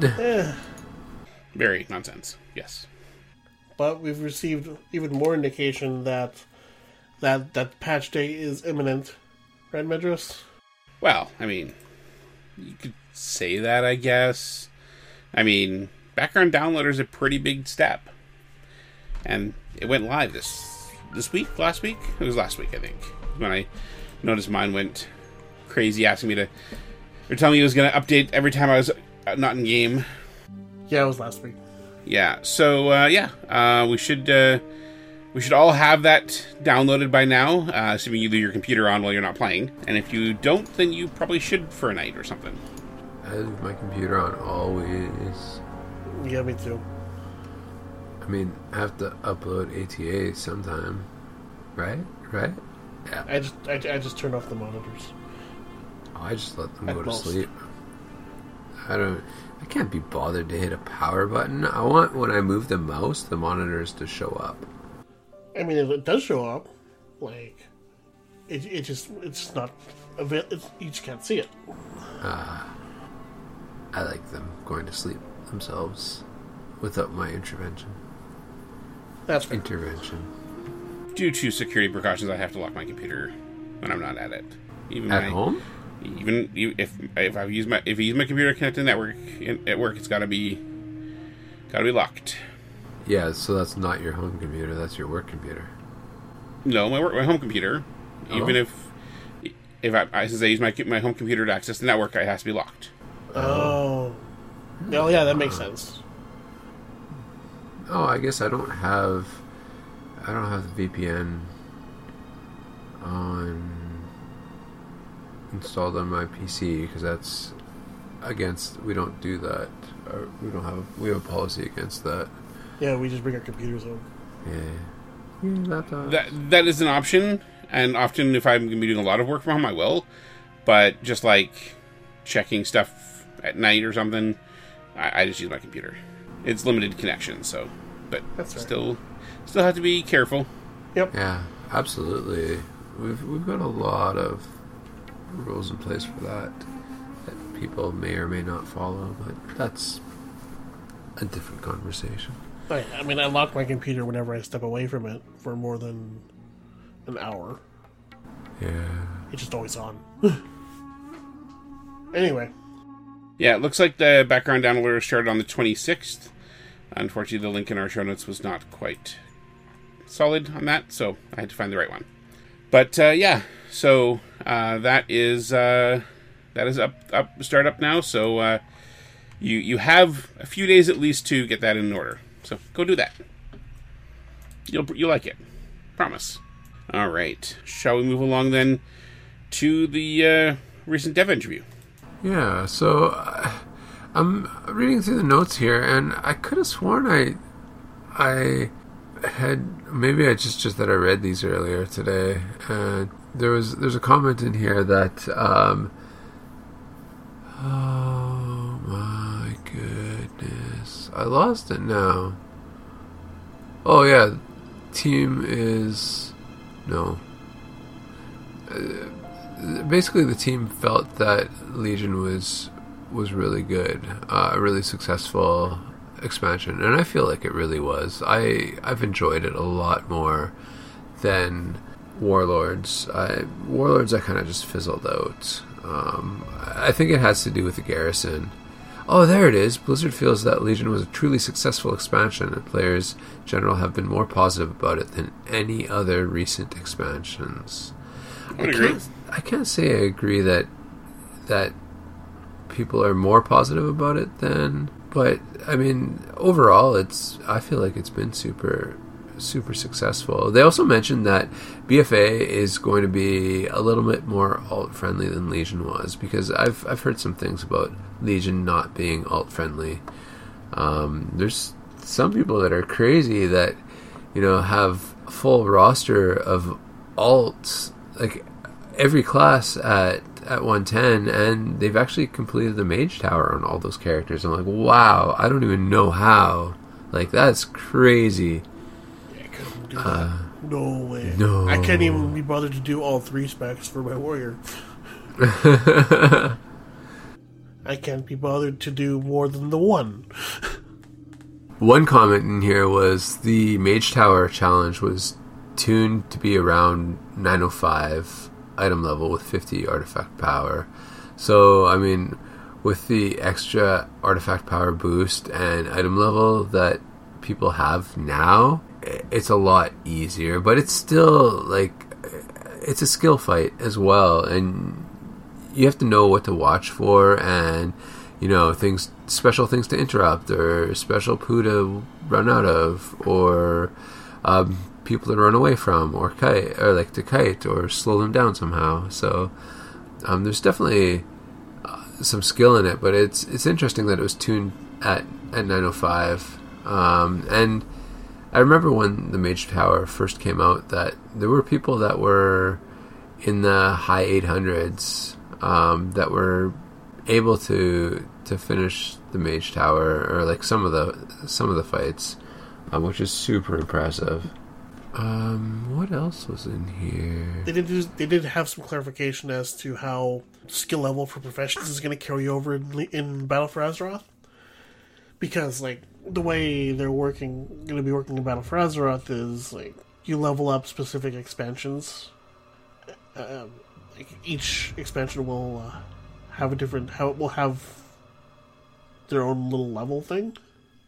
Very nonsense, yes. But we've received even more indication that patch day is imminent. Right, Medros? Well, I mean, you could say that, I guess. I mean, background downloader is a pretty big step. And it went live this week? Last week? It was last week, I think. when I noticed mine went crazy, asking me to, or telling me it was going to update every time I was not in game. Yeah, it was last week. Yeah, so we should all have that downloaded by now, assuming you leave your computer on while you're not playing. And if you don't, then you probably should for a night or something. I leave my computer on always. Yeah, me too. I mean, I have to upload ATA sometime, right? Yeah. I just turn off the monitors. Oh, I just let them At go to most. sleep. I can't be bothered to hit a power button. I want, when I move the mouse, the monitors to show up. I mean, if it does show up, like, it's not available. You just can't see it. I like them going to sleep themselves without my intervention. That's fair. Due to security precautions, I have to lock my computer when I'm not at it. Even At home? Even if I use my computer connected to the network at work, it's gotta be locked. Yeah, so that's not your home computer, that's your work computer. No, my home computer. Oh. Even if I since I use my home computer to access the network, it has to be locked. Oh. Oh, yeah, that makes sense. Oh, I guess I don't have the VPN installed on my PC because that's against. We don't do that. We have a policy against that. Yeah, we just bring our computers home. Yeah, laptop. That is an option, and often if I'm going to be doing a lot of work from home, I will. But just like checking stuff at night or something, I just use my computer. It's limited connection, so but That's right. still have to be careful. Yep. Yeah, absolutely. We've got a lot of rules in place for that people may or may not follow, but that's a different conversation. I mean, I lock my computer whenever I step away from it for more than an hour. Yeah. It's just always on. Anyway. Yeah, it looks like the background downloader started on the 26th. Unfortunately, the link in our show notes was not quite solid on that, so I had to find the right one. But so that is start up now. So you have a few days at least to get that in order. So go do that. You'll like it, promise. All right, shall we move along then to the recent dev interview? Yeah. So I'm reading through the notes here, and I could have sworn I had, maybe I just that I read these earlier today. There's a comment in here that oh my goodness, I lost it now. Oh yeah, team is no. Basically, the team felt that Legion was really good, a really successful expansion, and I feel like it really was. I've enjoyed it a lot more than Warlords. Warlords I kind of just fizzled out. I think it has to do with the garrison. Oh, there it is. Blizzard feels that Legion was a truly successful expansion, and players in general have been more positive about it than any other recent expansions. I can't say I agree that people are more positive about it than, but I mean overall I feel like it's been super successful. They also mentioned that BFA is going to be a little bit more alt friendly than Legion was, because I've heard some things about Legion not being alt friendly. There's some people that are crazy that have a full roster of alts, like every class at 110, and they've actually completed the Mage Tower on all those characters. I'm like, wow, I don't even know how. Like, that's crazy. Yeah, I couldn't do that. No way. No. I can't even be bothered to do all 3 specs for my warrior. I can't be bothered to do more than the 1. One comment in here was the Mage Tower challenge was tuned to be around 905 item level with 50 artifact power. So, I mean, with the extra artifact power boost and item level that people have now, it's a lot easier, but it's still like it's a skill fight as well, and you have to know what to watch for, and special things to interrupt, or special poo to run out of, or people to run away from, or kite, or slow them down somehow. So there's definitely some skill in it, but it's interesting that it was tuned at 905. And I remember when the Mage Tower first came out that there were people that were in the high 800s that were able to finish the Mage Tower, or like some of the fights, which is super impressive. What else was in here? They did have some clarification as to how skill level for professions is going to carry over in Battle for Azeroth, because like the way they're going to be working in Battle for Azeroth is like you level up specific expansions. Like each expansion will have will have their own little level thing.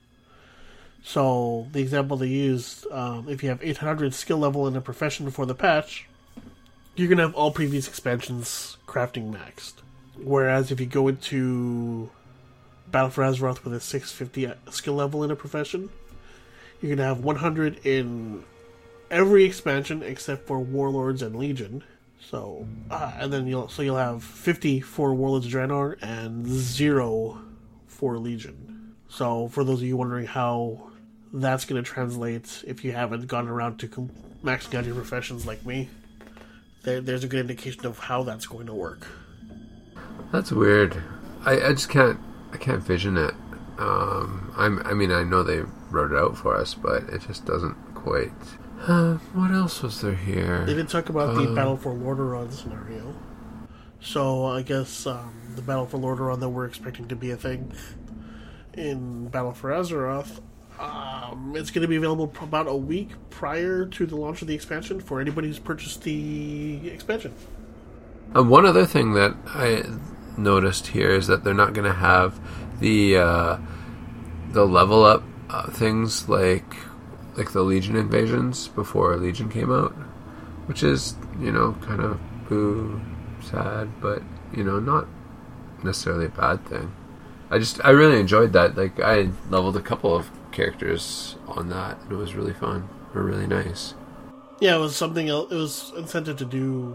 So the example they used, if you have 800 skill level in a profession before the patch, you're going to have all previous expansions crafting maxed. Whereas if you go into Battle for Azeroth with a 650 skill level in a profession, you're going to have 100 in every expansion except for Warlords and Legion. So, and then you'll have 50 for Warlords of Draenor and 0 for Legion. So, for those of you wondering how that's going to translate if you haven't gotten around to maxing out your professions like me, there's a good indication of how that's going to work. That's weird. I just can't vision it. I mean, I know they wrote it out for us, but it just doesn't quite. What else was there here? They did talk about the Battle for Lordaeron scenario. So I guess the Battle for Lordaeron that we're expecting to be a thing in Battle for Azeroth, it's going to be available about a week prior to the launch of the expansion for anybody who's purchased the expansion. One other thing that I noticed here is that they're not going to have the level up things like the Legion invasions before Legion came out, which is kind of sad, but not necessarily a bad thing. I really enjoyed that. Like, I leveled a couple of characters on that, and it was really fun or really nice. Yeah, it was something else. It was incentive to do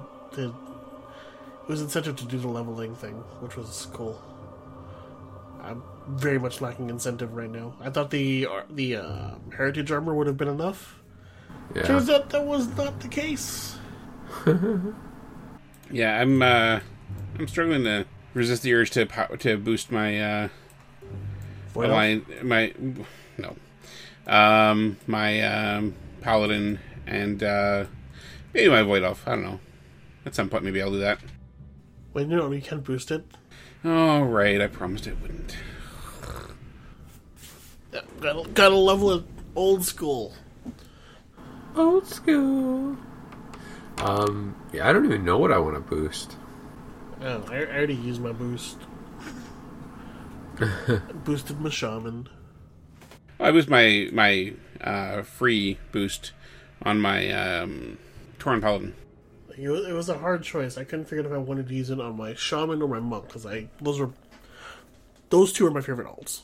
the leveling thing, which was cool. I'm very much lacking incentive right now. I thought the heritage armor would have been enough. Yeah. Turns out that was not the case. Yeah, I'm struggling to resist the urge to boost my my paladin and maybe my Void Elf. I don't know. At some point, maybe I'll do that. Wait, no, you can't boost it. Oh, right. I promised it wouldn't. Yeah, gotta level it old school. Old school. Yeah, I don't even know what I want to boost. Oh, I already used my boost. Boosted my shaman. I boosted my free boost on my Tauren Paladin. It was a hard choice. I couldn't figure out if I wanted to use it on my shaman or my monk, because those two are my favorite alts.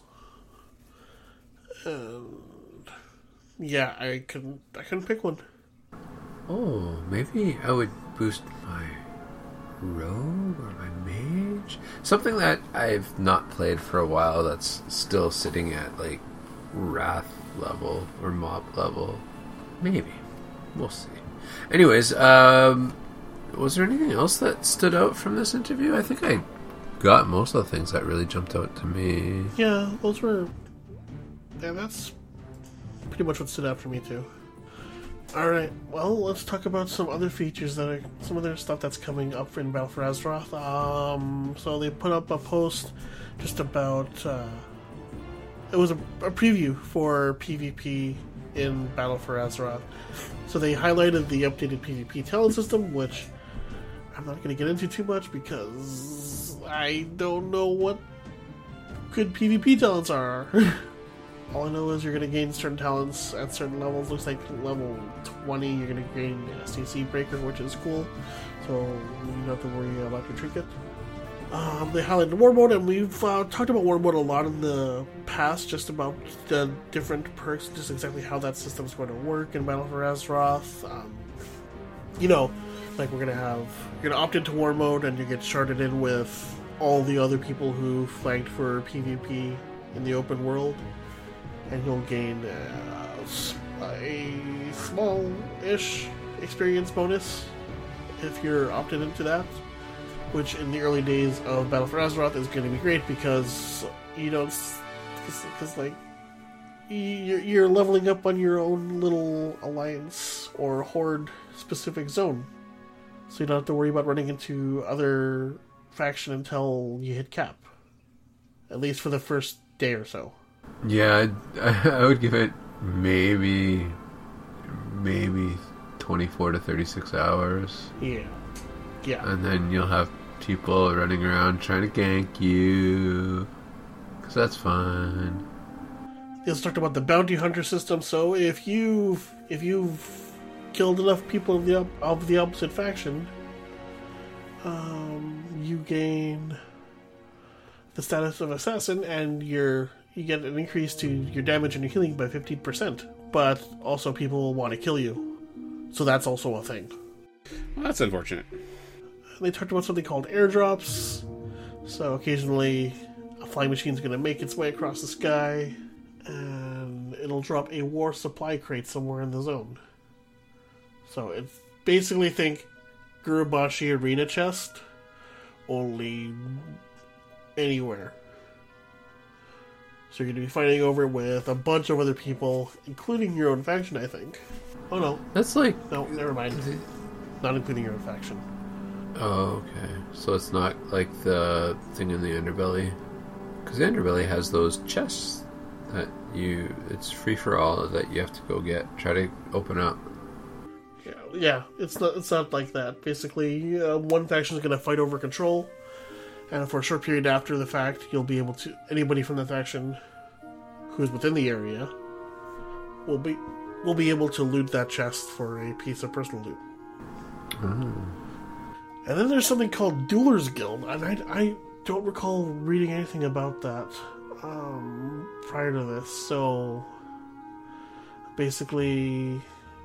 Yeah, I couldn't pick one. Oh, maybe I would boost my rogue or my mage. Something that I've not played for a while that's still sitting at like wrath level or mob level. Maybe. We'll see. Anyways, was there anything else that stood out from this interview? I think I got most of the things that really jumped out to me. Yeah, that's pretty much what stood out for me too. Alright, well, let's talk about some other features some other stuff that's coming up in Battle for Azeroth. So they put up a post just about, it was a preview for PvP in Battle for Azeroth. So they highlighted the updated PvP talent system, which I'm not going to get into too much because I don't know what good PvP talents are. All I know is you're going to gain certain talents at certain levels. Looks like level 20, you're going to gain STC Breaker, which is cool. So you don't have to worry about your trinket. They highlighted War Mode, and we've talked about War Mode a lot in the past, just about the different perks, just exactly how that system's going to work in Battle for Azeroth. Like you're going to opt into War Mode, and you get sharded in with all the other people who flagged for PvP in the open world. And you'll gain a small-ish experience bonus if you're opted into that, which in the early days of Battle for Azeroth is going to be great because you're leveling up on your own little alliance or horde specific zone, so you don't have to worry about running into other faction until you hit cap, at least for the first day or so. Yeah, I would give it maybe 24 to 36 hours. Yeah. And then you'll have people running around trying to gank you, because that's fun. They also talked about the bounty hunter system. So if you've killed enough people of the opposite faction, you gain the status of assassin, and you get an increase to your damage and your healing by 15%. But also people will want to kill you, so that's also a thing. Well, that's unfortunate. They talked about something called airdrops. So occasionally a flying machine's going to make its way across the sky, and it'll drop a war supply crate somewhere in the zone. So it's basically think Gurubashi Arena chest, only anywhere. So you're going to be fighting over with a bunch of other people, including your own faction, I think. Oh no. That's like... No, never mind. Not including your own faction. Oh, okay. So it's not like the thing in the Underbelly? Because the Underbelly has those chests that it's free for all that you have to go try to open up. Yeah, it's not like that. Basically, one faction is going to fight over control, and for a short period after the fact, you'll be able to... Anybody from the faction who's within the area will be able to loot that chest for a piece of personal loot. Oh. And then there's something called Duelers Guild, and I don't recall reading anything about that prior to this. So basically,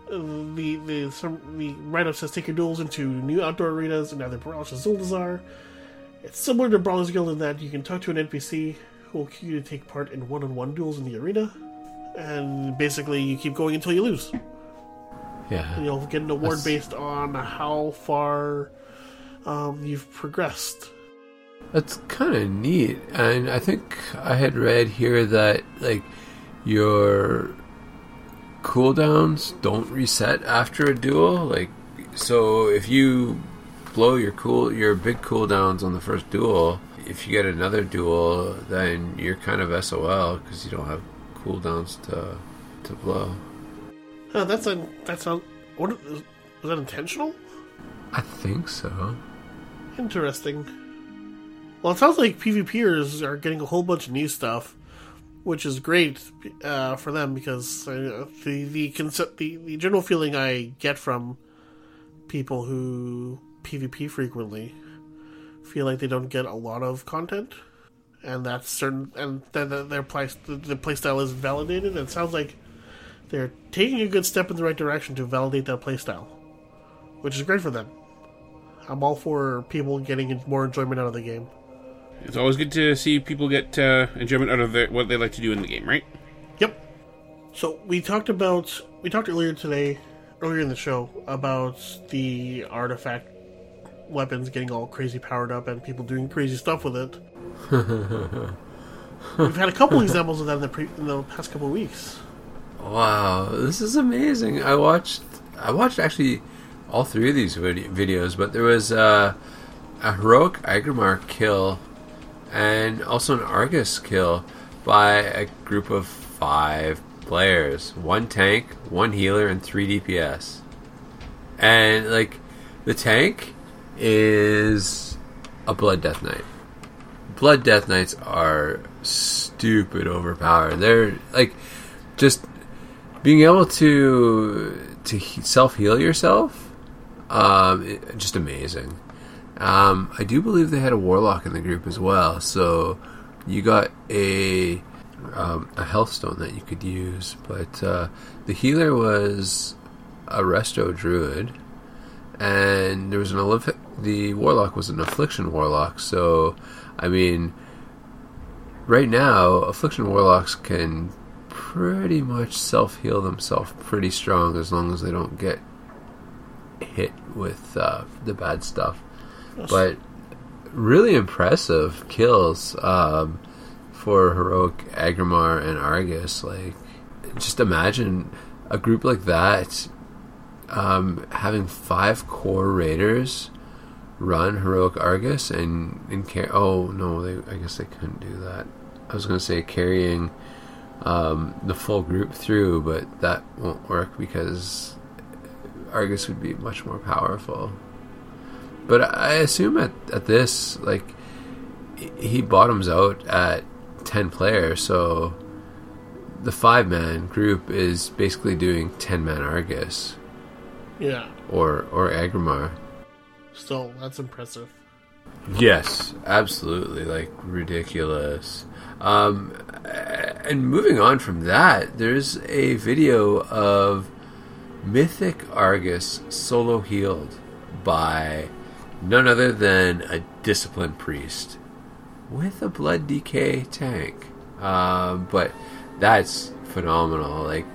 the write-up says take your duels into new outdoor arenas in either Barash or Zuldazar. It's similar to Brawler's Guild in that you can talk to an NPC who will cue you to take part in one-on-one duels in the arena, and basically you keep going until you lose. Yeah. And you'll get an award based on how far you've progressed. That's kind of neat. And I think I had read here that like your cooldowns don't reset after a duel. Like, so if you blow your big cooldowns on the first duel, if you get another duel, then you're kind of SOL because you don't have cooldowns to blow. Oh, that's not. What was that intentional? I think so. Interesting. Well, it sounds like PvPers are getting a whole bunch of new stuff, which is great for them because the general feeling I get from people who PvP frequently feel like they don't get a lot of content, and that's certain, and that the playstyle is validated. It sounds like they're taking a good step in the right direction to validate that playstyle, which is great for them. I'm all for people getting more enjoyment out of the game. It's always good to see people get enjoyment out of what they like to do in the game, right? Yep. So we talked earlier in the show, about the artifact weapons getting all crazy powered up and people doing crazy stuff with it. We've had a couple examples of that in the past couple of weeks. Wow, this is amazing. I watched actually all three of these videos, but there was a heroic Agrimar kill and also an Argus kill by a group of 5 players. 1 tank, 1 healer, and 3 DPS. And, like, the tank is a Blood Death Knight. Blood Death Knights are stupid overpowered. They're like just being able to self heal yourself. Just amazing. I do believe they had a warlock in the group as well, so you got a health stone that you could use. But the healer was a resto druid, and there was the warlock was an affliction warlock. So, I mean, right now, affliction warlocks can pretty much self-heal themselves pretty strong as long as they don't get hit with the bad stuff. Yes. But really impressive kills for heroic Agrimar and Argus. Like, just imagine a group like that having 5 core raiders run heroic Argus and oh no, I guess they couldn't do that. I was going to say carrying the full group through, but that won't work because Argus would be much more powerful. But I assume at this, like, he bottoms out at 10 players, so the 5-man group is basically doing 10-man Argus. Yeah. Or Agrimar. Still, that's impressive. Yes, absolutely, like, ridiculous. And moving on from that, there's a video of Mythic Argus solo healed by none other than a Disciplined Priest with a Blood DK tank. But that's phenomenal, like,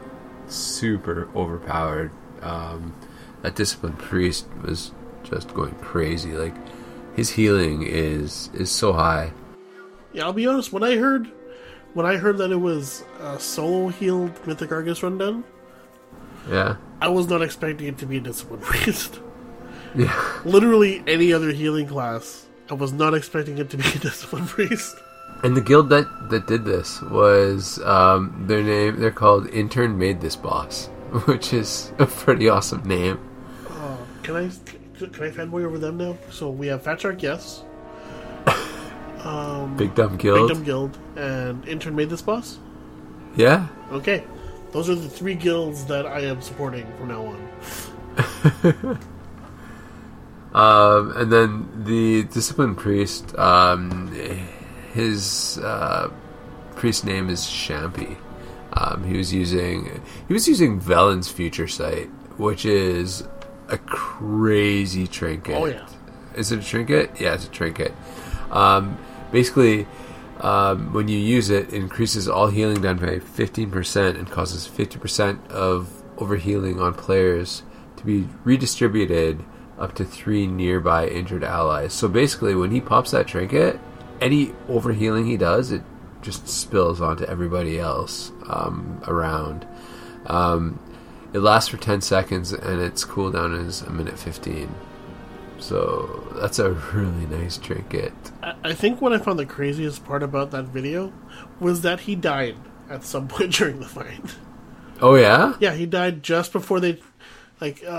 super overpowered. That Disciplined Priest was just going crazy. Like, his healing is so high. Yeah, I'll be honest, when I heard that it was a solo healed Mythic Argus rundown, yeah, I was not expecting it to be a Disciplined Priest. Yeah. Literally any other healing class, I was not expecting it to be a Disciplined Priest. And the guild that did this was they're called Intern Made This Boss, which is a pretty awesome name. Can I fanboy over them now? So we have Fat Shark, yes. Big Dumb Guild, and Intern Made This Boss? Yeah. Okay. Those are the 3 guilds that I am supporting from now on. And then the Disciplined Priest, his priest name is Shampy. He was using Velen's Future Sight, which is a crazy trinket. Oh yeah. Is it a trinket? Yeah, it's a trinket. Basically, when you use it, it increases all healing done by 15% and causes 50% of overhealing on players to be redistributed up to 3 nearby injured allies. So basically, when he pops that trinket, any overhealing he does, it just spills onto everybody else around. It lasts for 10 seconds, and its cooldown is 1:15. So that's a really nice trinket. I think what I found the craziest part about that video was that he died at some point during the fight. Oh yeah? Yeah, he died just before they, like, it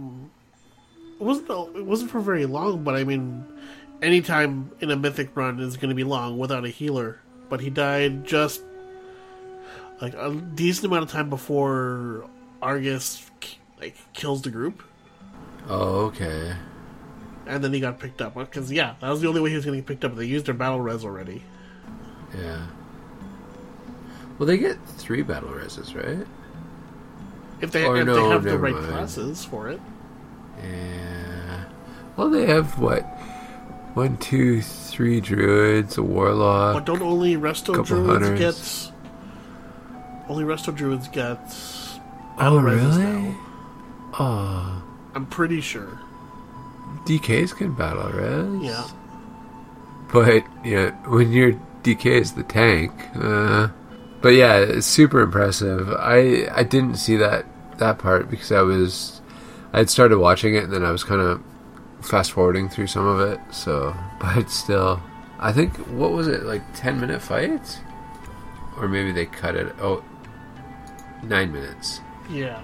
wasn't for very long, but I mean, any time in a Mythic run is going to be long without a healer. But he died just, like, a decent amount of time before Argus, like, kills the group. Oh, okay. And then he got picked up. Because, yeah, that was the only way he was going to get picked up. They used their battle res already. Yeah. Well, they get 3 battle reses, right? If they have the right classes for it. Yeah. Well, they have, what? 1, 2, 3 druids, a warlock. But don't only resto druids get... Only resto druids get... Oh, really? Oh. I'm pretty sure. DKs can battle res. Yeah. But, yeah, when your DK is the tank. But yeah, it's super impressive. I didn't see that part because I had started watching it and then I was kind of fast forwarding through some of it. So, but still, I think, what was it, like 10-minute fights? Or maybe they cut it. 9 minutes. Yeah.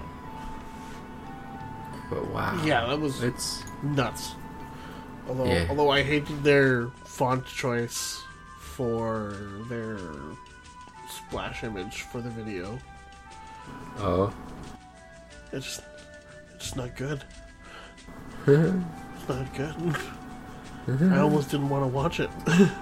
But wow. Yeah, it's nuts. Although I hated their font choice for their splash image for the video. Oh. It's not good. It's not good. I almost didn't want to watch it.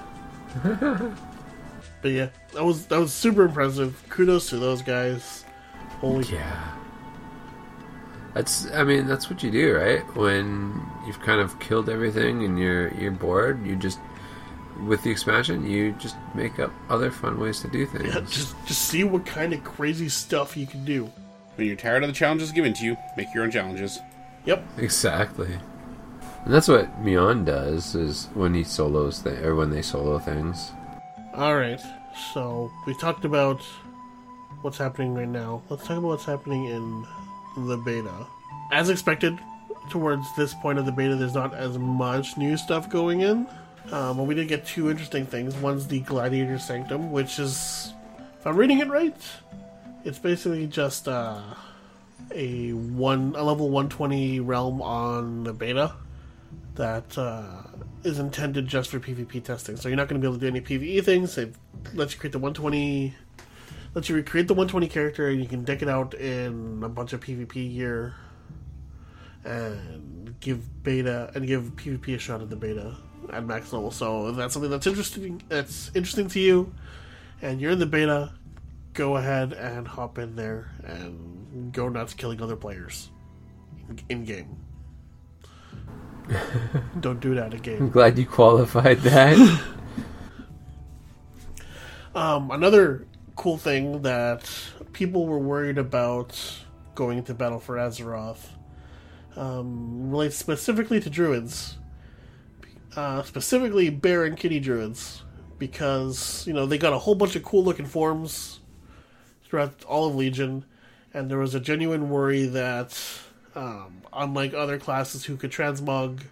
But yeah, that was super impressive. Kudos to those guys. Holy Yeah. That's what you do, right? When you've kind of killed everything and you're bored, you just, with the expansion, you just make up other fun ways to do things. Yeah, just see what kind of crazy stuff you can do. When you're tired of the challenges given to you, make your own challenges. Yep. Exactly. And that's what Mion does, is when he solos or when they solo things. Alright, so we talked about what's happening right now. Let's talk about what's happening in the beta. As expected, towards this point of the beta, there's not as much new stuff going in. But we did get two interesting things. One's the Gladiator Sanctum, which is, if I'm reading it right, it's basically just a level 120 realm on the beta that is intended just for PvP testing. So you're not going to be able to do any PvE things. It lets you create the 120, lets you recreate the 120 character, and you can deck it out in a bunch of PvP gear and give PvP a shot at the beta at max level. So if that's something that's interesting to you, and you're in the beta, go ahead and hop in there and go nuts killing other players in game. Don't do that again. I'm glad you qualified that. Another cool thing that people were worried about going into Battle for Azeroth relates specifically to druids. Specifically bear and kitty druids. Because, they got a whole bunch of cool looking forms throughout all of Legion, and there was a genuine worry that unlike other classes who could transmog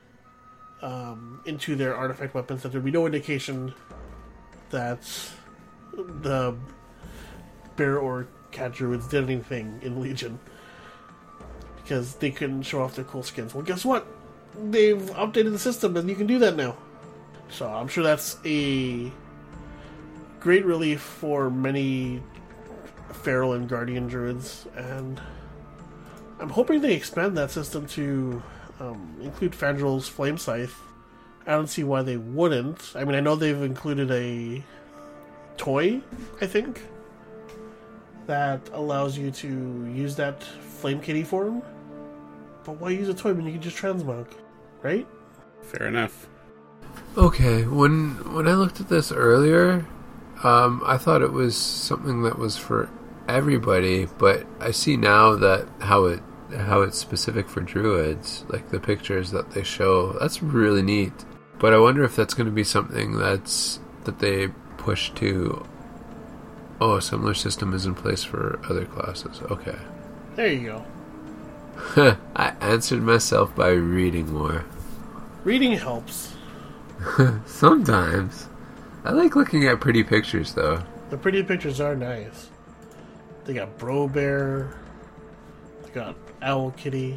into their artifact weapons, that there'd be no indication that the bear or cat druids did anything in Legion, because they couldn't show off their cool skins. Well, guess what? They've updated the system and you can do that now. So I'm sure that's a great relief for many Feral and Guardian druids, and I'm hoping they expand that system to include Fandrel's Flame Scythe. I don't see why they wouldn't. I mean, I know they've included a toy, I think, that allows you to use that Flame Kitty form. But why use a toy when you can just transmog, right? Fair enough. Okay, when I looked at this earlier, I thought it was something that was for everybody, but I see now that how it's specific for druids, like the pictures that they show. That's really neat. But I wonder if that's going to be something that they push to. Oh, a similar system is in place for other classes. Okay. There you go. I answered myself by reading more. Reading helps. Sometimes. I like looking at pretty pictures, though. The pretty pictures are nice. They got Bro Bear. They got Owl Kitty.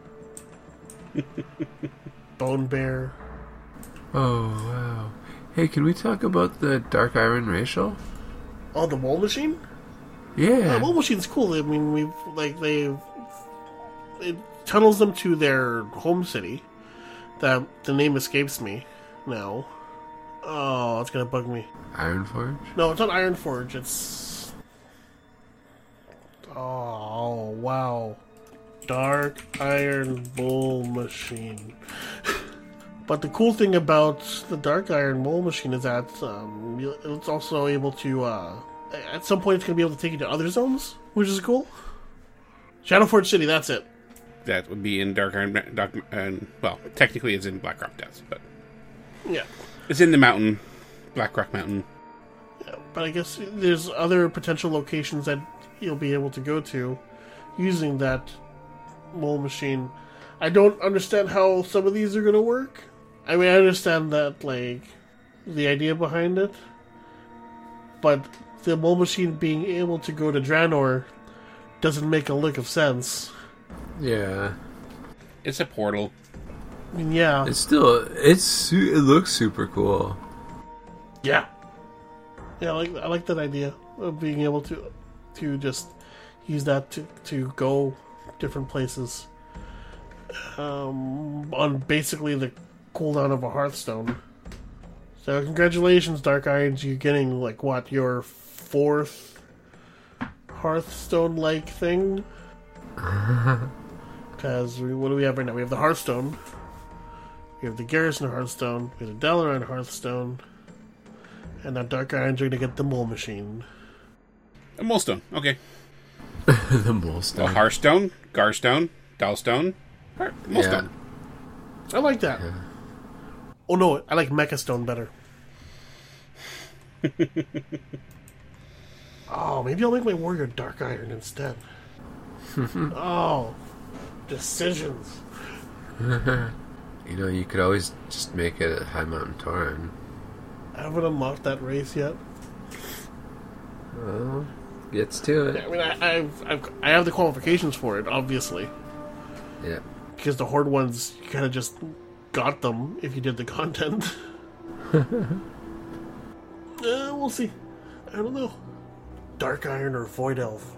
Bone Bear. Oh, wow. Hey, can we talk about the Dark Iron Racial? Oh, the Mole Machine? Yeah. The Mole Machine's cool. I mean, it tunnels them to their home city. That the name escapes me now. Oh, it's gonna bug me. Ironforge? No, it's not Ironforge. It's... Oh, wow. Dark Iron Bull Machine. But the cool thing about the Dark Iron Bull Machine is that it's also able to... at some point, it's going to be able to take you to other zones, which is cool. Shadowforge City, that's it. That would be in Dark Iron... well, technically it's in Blackrock Depths, but... Yeah. It's in the mountain. Blackrock Mountain. Yeah, but I guess there's other potential locations that you'll be able to go to using that mole machine. I don't understand how some of these are going to work. I mean, I understand that, like, the idea behind it. But the mole machine being able to go to Draenor doesn't make a lick of sense. Yeah. It's a portal. I mean, yeah. It looks super cool. Yeah. Yeah, I like that idea of being able to just use that to go different places. On basically the cooldown of a Hearthstone. So congratulations, Dark Eyes, you're getting like what, your 4th Hearthstone-like thing? Because what do we have right now? We have the Hearthstone. We have the Garrison Hearthstone. We have the Dalaran Hearthstone. And now Dark Eyes are going to get the Mole Machine. A Molestone, okay. The Molestone. A Hearthstone, Garstone, Dalstone, Molestone. I like that. Yeah. Oh no, I like Mechastone better. Oh, maybe I'll make my warrior Dark Iron instead. Oh, decisions. You know, you could always just make it a High Mountain Tauren. I haven't unlocked that race yet. Well, gets to it. I mean, I have the qualifications for it, obviously. Yeah. Because the Horde ones, you kind of just got them if you did the content. We'll see. I don't know. Dark Iron or Void Elf.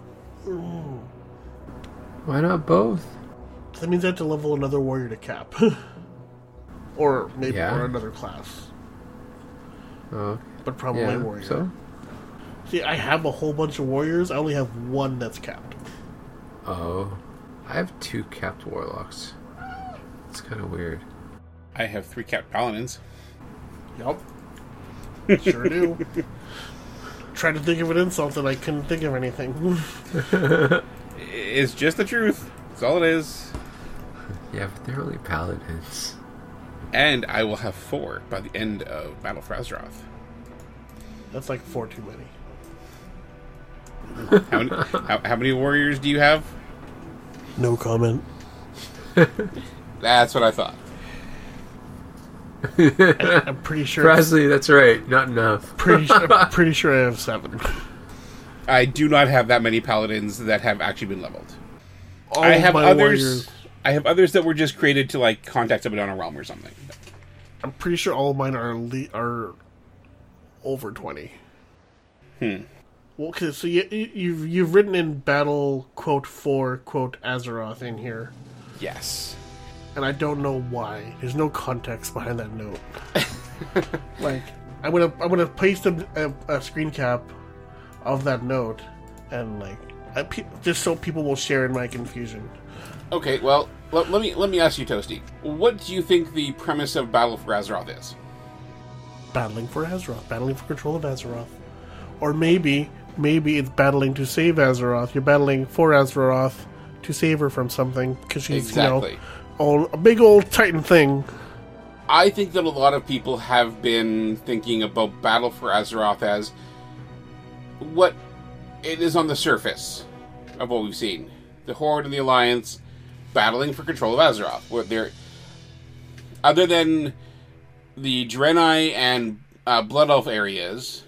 Why not both? That means I have to level another warrior to cap. Or maybe or another class. Oh, But probably my warrior. So? See, I have a whole bunch of warriors. I only have one that's capped. Oh. I have 2 capped warlocks. It's kind of weird. I have 3 capped paladins. Yup. Sure do. Tried to think of an insult and I couldn't think of anything. It's just the truth. That's all it is. Yeah, but they're only paladins. And I will have 4 by the end of Battle for Azeroth. That's like 4 too many. How many warriors do you have? No comment. That's what I thought. I'm pretty sure. Presley, that's right. Not enough. I'm pretty sure I have 7. I do not have that many paladins that have actually been leveled. All I of have my others. warriors. I have others that were just created to like contact Abaddon Realm or something. I'm pretty sure all of mine are over 20. Well, cause, so you've written in battle quote for quote Azeroth in here, Yes. and I don't know why. There's no context behind that note. Like I'm gonna paste a screen cap of that note, and like just so people will share in my confusion. Okay. Well, let me ask you, Toasty. What do you think the premise of Battle for Azeroth is? Battling for Azeroth, battling for control of Azeroth, or maybe it's battling to save Azeroth. You're battling for Azeroth to save her from something because she's Exactly. a big old Titan thing. I think that a lot of people have been thinking about Battle for Azeroth as what it is on the surface of what we've seen. The Horde and the Alliance battling for control of Azeroth. Where they're, other than the Draenei and Blood Elf areas,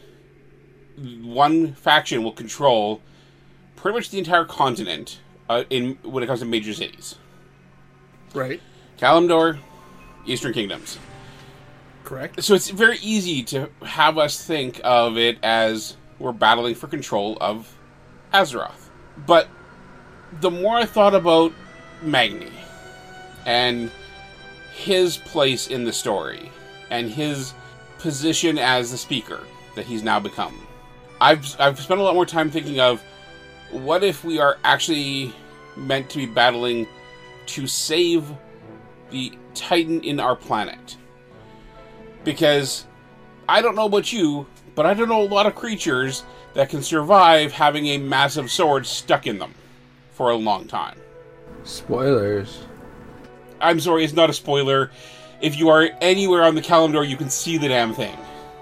one faction will control pretty much the entire continent when it comes to major cities. Right. Kalimdor, Eastern Kingdoms. Correct. So it's very easy to have us think of it as we're battling for control of Azeroth. But the more I thought about Magni and his place in the story and his position as the speaker that he's now become, I've spent a lot more time thinking of what if we are actually meant to be battling to save the Titan in our planet. Because I don't know about you, but I don't know a lot of creatures that can survive having a massive sword stuck in them for a long time. Spoilers. I'm sorry, it's not a spoiler. If you are anywhere on the Kalimdor, you can see the damn thing.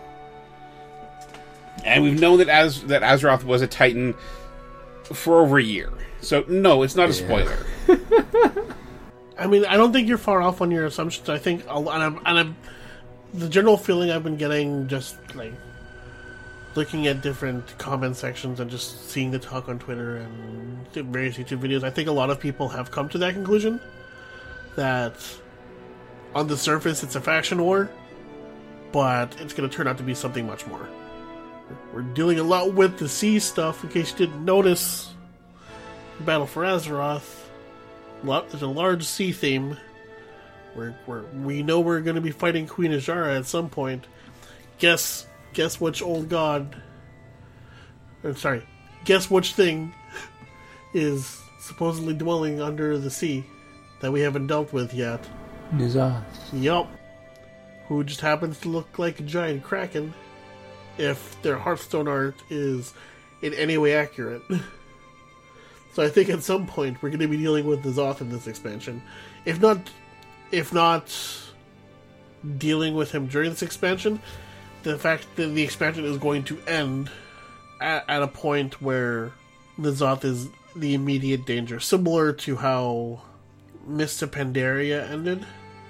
And we've known that Azeroth was a Titan for over a year. So, no, it's not a spoiler. I mean, I don't think you're far off on your assumptions. I think, the general feeling I've been getting, just like looking at different comment sections and just seeing the talk on Twitter and various YouTube videos, I think a lot of people have come to that conclusion that on the surface it's a faction war, but it's going to turn out to be something much more. we're dealing a lot with the sea stuff. In case you didn't notice, Battle for Azeroth, there's a large sea theme. We know we're going to be fighting Queen Azshara at some point. Guess which old god... Guess which thing is supposedly dwelling under the sea that we haven't dealt with yet. N'Zoth. Yup. Who just happens to look like a giant kraken, if their Hearthstone art is in any way accurate. So I think at some point we're going to be dealing with N'Zoth in this expansion. If not dealing with him during this expansion, the fact that the expansion is going to end at a point where N'Zoth is the immediate danger, similar to how Mists of Pandaria ended,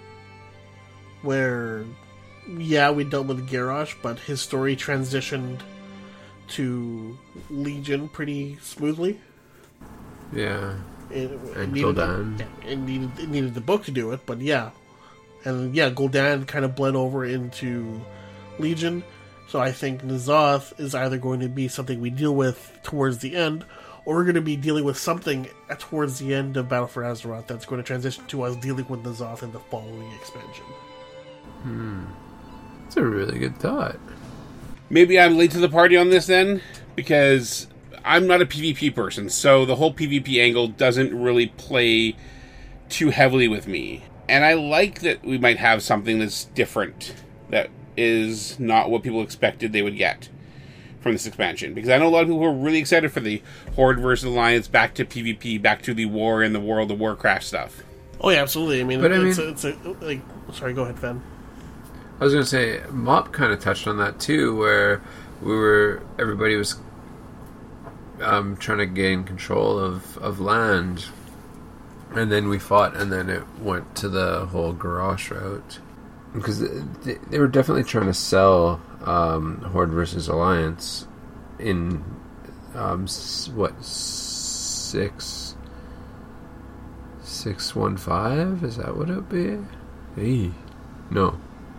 where, yeah, we dealt with Garrosh, but his story transitioned to Legion pretty smoothly. Yeah. It needed Gul'dan. It needed the book to do it, but yeah. And yeah, Gul'dan kind of bled over into Legion, so I think N'Zoth is either going to be something we deal with towards the end, or we're going to be dealing with something towards the end of Battle for Azeroth that's going to transition to us dealing with N'Zoth in the following expansion. That's a really good thought. Maybe I'm late to the party on this then, because I'm not a PvP person, so the whole PvP angle doesn't really play too heavily with me. And I like that we might have something that's different, that is not what people expected they would get from this expansion. Because I know a lot of people who are really excited for the Horde versus Alliance, back to PvP, back to the war in the World of Warcraft stuff. Oh yeah, absolutely. I mean, sorry, go ahead, Fen. I was going to say, Mop kind of touched on that too, where everybody was trying to gain control of land, and then we fought, and then it went to the whole Garrosh route. Because they were definitely trying to sell Horde versus Alliance in, 615? Is that what it would be? Hey. No.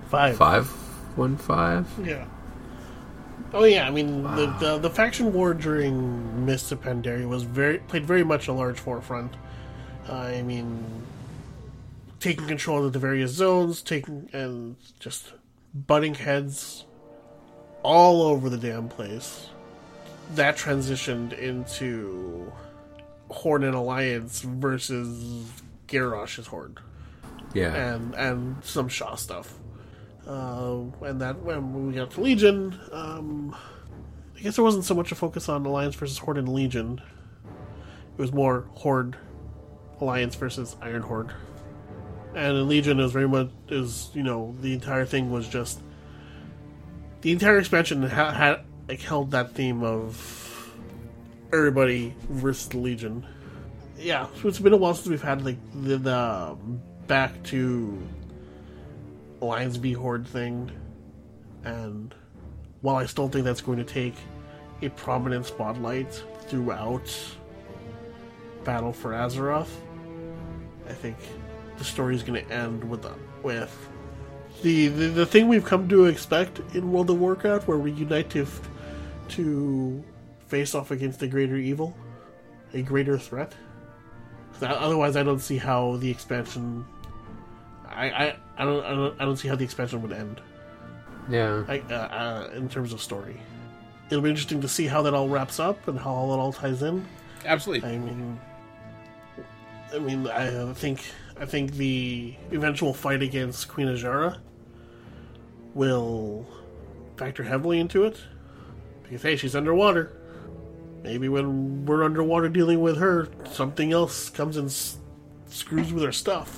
515? Yeah. Oh yeah, I mean, wow. the faction war during Mists of Pandaria played very much a large forefront. I mean, taking control of the various zones, and just butting heads all over the damn place. That transitioned into Horde and Alliance versus Garrosh's Horde. Yeah. And some Shaw stuff. And that when we got to Legion, I guess there wasn't so much a focus on Alliance versus Horde and Legion. It was more Horde, Alliance versus Iron Horde. And in Legion, it was very much, the entire thing was just, the entire expansion held that theme of everybody versus the Legion. Yeah, so it's been a while since we've had the back to Alliance v Horde thing, and while I still think that's going to take a prominent spotlight throughout Battle for Azeroth, I think the story is going to end with the thing we've come to expect in World of Warcraft, where we unite to face off against a greater evil, a greater threat. Otherwise, I don't see how the expansion. I don't see how the expansion would end. Yeah. In terms of story, it'll be interesting to see how that all wraps up and how all that all ties in. Absolutely. I mean, I think the eventual fight against Queen Azshara will factor heavily into it, because hey, she's underwater. Maybe when we're underwater dealing with her, something else comes and screws with her stuff.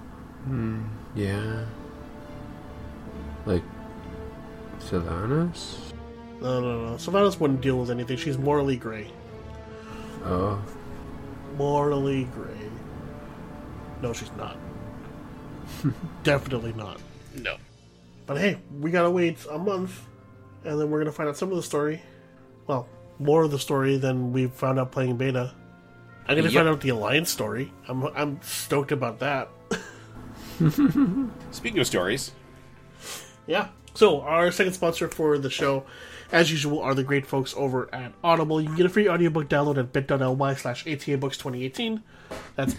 Yeah. Like Sylvanas? No. Sylvanas wouldn't deal with anything. She's morally gray. Oh. Morally gray. No, she's not. Definitely not. No. But hey, we gotta wait a month, and then we're gonna find out some of the story. Well, more of the story than we found out playing beta. I'm gonna find out the Alliance story. I'm stoked about that. Speaking of stories. Yeah. So, our second sponsor for the show, as usual, are the great folks over at Audible. You can get a free audiobook download at bit.ly/ATABooks2018. That's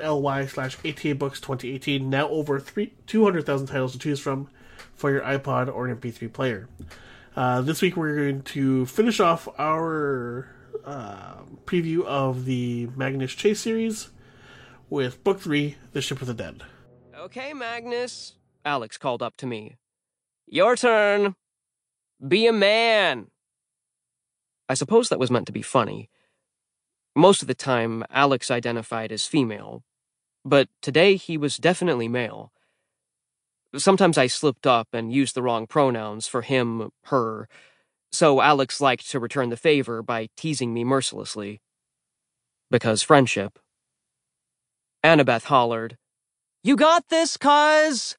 bit.ly/ATABooks2018. Now over 200,000 titles to choose from for your iPod or an MP3 player. This week we're going to finish off our preview of the Magnus Chase series with Book 3, The Ship of the Dead. Okay, Magnus, Alex called up to me. Your turn. Be a man. I suppose that was meant to be funny. Most of the time, Alex identified as female, but today he was definitely male. Sometimes I slipped up and used the wrong pronouns for him, her, so Alex liked to return the favor by teasing me mercilessly. Because friendship. Annabeth hollered, "You got this, cuz!"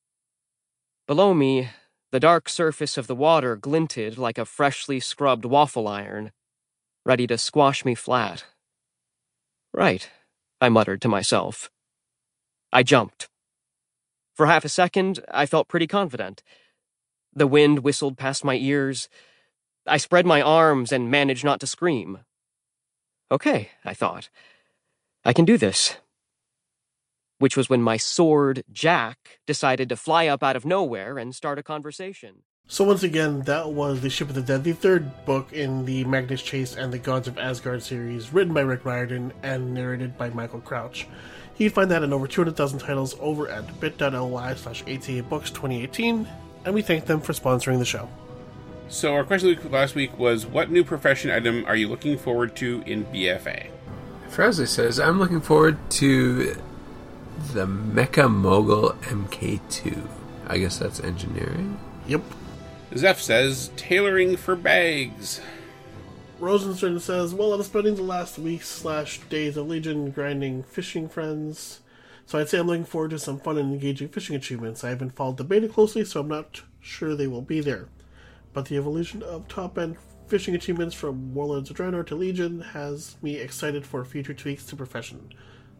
Below me, the dark surface of the water glinted like a freshly scrubbed waffle iron, ready to squash me flat. Right, I muttered to myself. I jumped. For half a second, I felt pretty confident. The wind whistled past my ears. I spread my arms and managed not to scream. Okay, I thought. I can do this. Which was when my sword, Jack, decided to fly up out of nowhere and start a conversation. So once again, that was The Ship of the Dead, the third book in the Magnus Chase and the Gods of Asgard series, written by Rick Riordan and narrated by Michael Crouch. You can find that in over 200,000 titles over at bit.ly/ATABooks2018, and we thank them for sponsoring the show. So our question last week was, what new profession item are you looking forward to in BFA? Frowsley says, I'm looking forward to the Mecha Mogul MK2. I guess that's engineering? Yep. Zeph says, tailoring for bags. Rosenstern says, well, I'm spending the last weeks/days of Legion grinding fishing friends, so I'd say I'm looking forward to some fun and engaging fishing achievements. I haven't followed the beta closely, so I'm not sure they will be there. But the evolution of top-end fishing achievements from Warlords of Draenor to Legion has me excited for future tweaks to profession.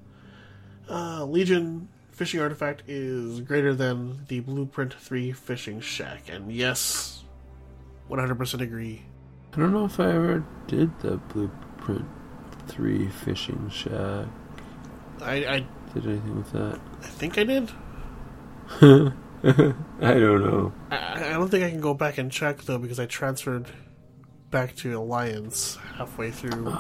Legion fishing artifact is greater than the Blueprint 3 fishing shack, and yes, 100% agree. I don't know if I ever did the Blueprint 3 fishing shack. I did anything with that? I think I did. I don't know. I don't think I can go back and check, though, because I transferred back to Alliance halfway through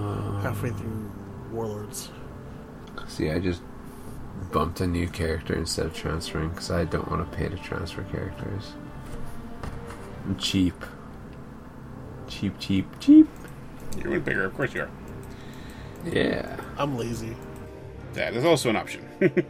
Warlords. See, I just bumped a new character instead of transferring, because I don't want to pay to transfer characters. I'm cheap. Cheap. You're one bigger, of course you are. Yeah. I'm lazy. That is also an option.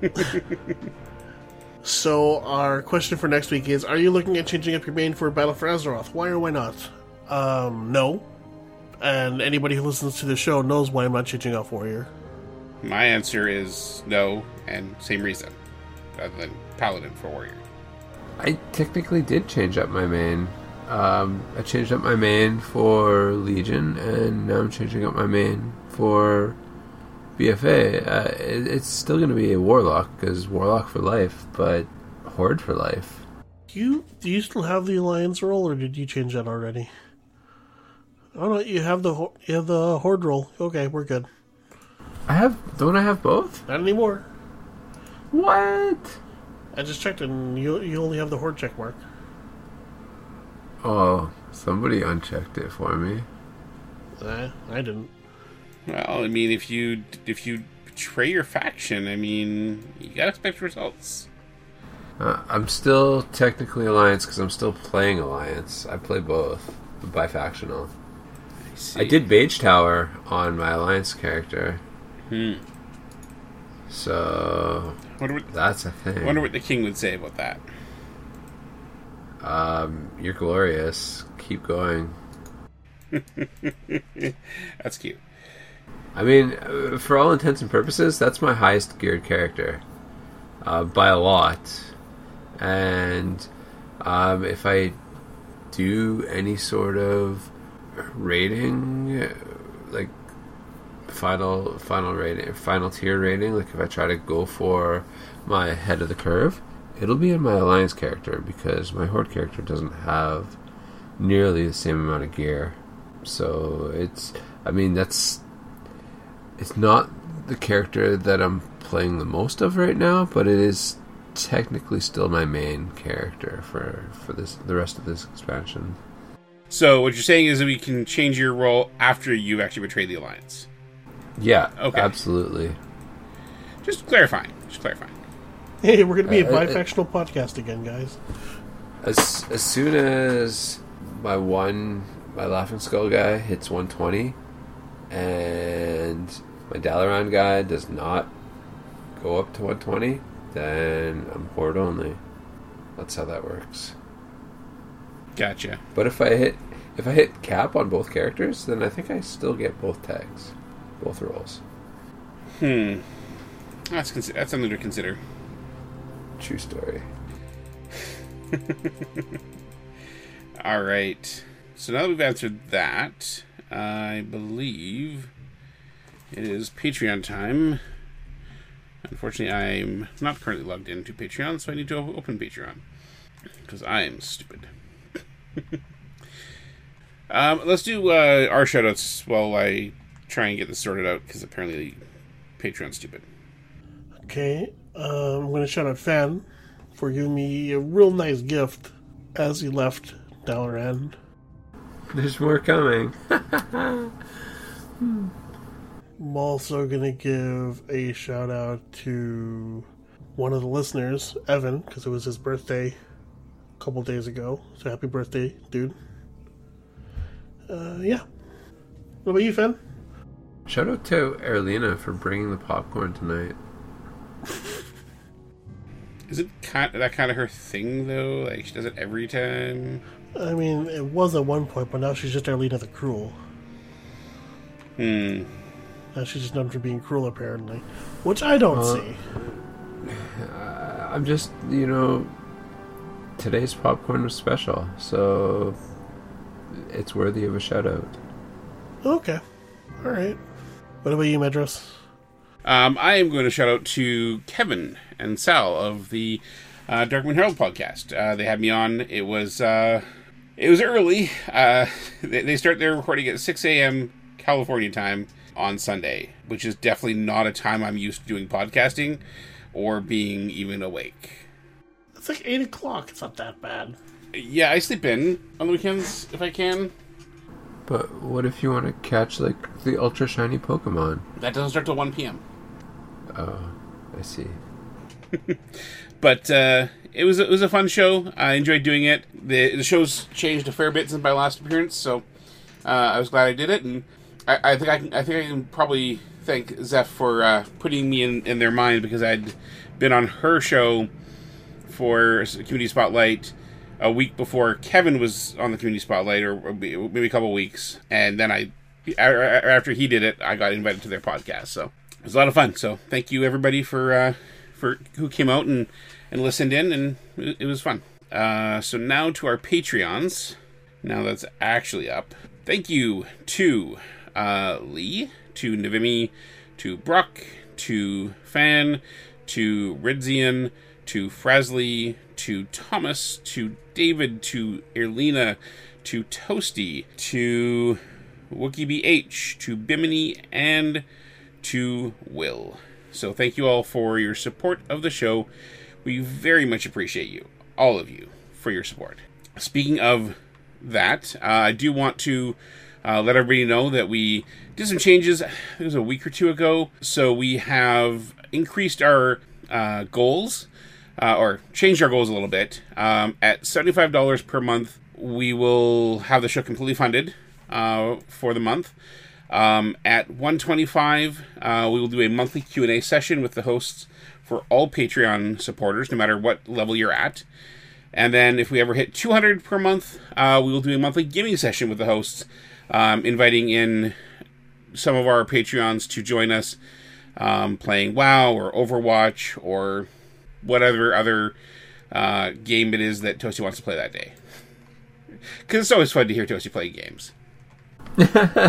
So, our question for next week is, are you looking at changing up your main for Battle for Azeroth? Why or why not? No. And anybody who listens to the show knows why I'm not changing off Warrior. My answer is no, and same reason, other than Paladin for Warrior. I technically did change up my main. I changed up my main for Legion, and now I'm changing up my main for BFA. It's still going to be a Warlock, because Warlock for life, but Horde for life. Do you still have the Alliance roll, or did you change that already? Oh no, you have the Horde roll. Okay, we're good. Don't I have both? Not anymore. What? I just checked, and you only have the Horde check mark. Oh, somebody unchecked it for me. I didn't. Well, I mean, if you betray your faction, I mean, you gotta expect results. I'm still technically Alliance because I'm still playing Alliance. I play both, bifactional. I did Mage Tower on my Alliance character. So that's a thing. I wonder what the king would say about that. You're glorious. Keep going. That's cute. I mean, for all intents and purposes, that's my highest geared character. By a lot. And if I do any sort of rating, like final tier rating, like if I try to go for my head of the curve, It'll be in my Alliance character, because my Horde character doesn't have nearly the same amount of gear. So it's not the character that I'm playing the most of right now, but it is technically still my main character for the rest of this expansion. So what you're saying is that we can change your role after you actually betray the Alliance? Yeah, okay. Absolutely. Just clarifying. Hey, we're going to be a bi-factional podcast again, guys. As soon as my Laughing Skull guy hits 120, and my Dalaran guy does not go up to 120, then I'm Horde only. That's how that works. Gotcha. But if I hit cap on both characters, then I think I still get both tags, both rolls. That's something to consider. True story. All right. So now that we've answered that, I believe it is Patreon time. Unfortunately, I'm not currently logged into Patreon, so I need to open Patreon. Because I am stupid. Let's do our shoutouts while I try and get this sorted out, because apparently Patreon's stupid. Okay, I'm going to shout out Fan for giving me a real nice gift as he left Dalaran. There's more coming. I'm also going to give a shout out to one of the listeners, Evan, because it was his birthday a couple days ago. So happy birthday, dude. Yeah. What about you, Fan? Shout out to Erlina for bringing the popcorn tonight. Is it that kind of her thing, though? Like, she does it every time? I mean, it was at one point, but now she's just Erlina the Cruel. Now she's just known for being cruel, apparently. Which I don't see. I'm just, today's popcorn was special, so it's worthy of a shout out. Okay. Alright. What about you, Medros? I am going to shout out to Kevin and Sal of the Darkmoon Herald podcast. They had me on. It was early. They start their recording at 6 a.m. California time on Sunday, which is definitely not a time I'm used to doing podcasting or being even awake. It's like 8 o'clock. It's not that bad. Yeah, I sleep in on the weekends if I can. But what if you want to catch, the ultra shiny Pokemon? That doesn't start till 1 p.m. Oh, I see. But it was a fun show. I enjoyed doing it. The show's changed a fair bit since my last appearance, so I was glad I did it. And I think I can probably thank Zeph for putting me in their mind, because I'd been on her show for Community Spotlight a week before Kevin was on the Community Spotlight, or maybe a couple weeks, and then after he did it, I got invited to their podcast. So it was a lot of fun. So thank you everybody for who came out and listened in, and it was fun. So now to our Patreons. Now that's actually up. Thank you to Lee, to Navimi, to Brock, to Fan, to Ridzian, to Frasley, to Thomas, to David, to Erlina, to Toasty, to WookieBH, to Bimini, and to Will. So thank you all for your support of the show. We very much appreciate you, all of you, for your support. Speaking of that, I do want to let everybody know that we did some changes, it was a week or two ago. So we have increased our goals, or changed our goals a little bit. At $75 per month, we will have the show completely funded for the month. At $125, we will do a monthly Q&A session with the hosts for all Patreon supporters, no matter what level you're at. And then if we ever hit $200 per month, we will do a monthly gaming session with the hosts, inviting in some of our Patreons to join us, playing WoW or Overwatch or whatever other game it is that Toasty wants to play that day. Because it's always fun to hear Toasty play games.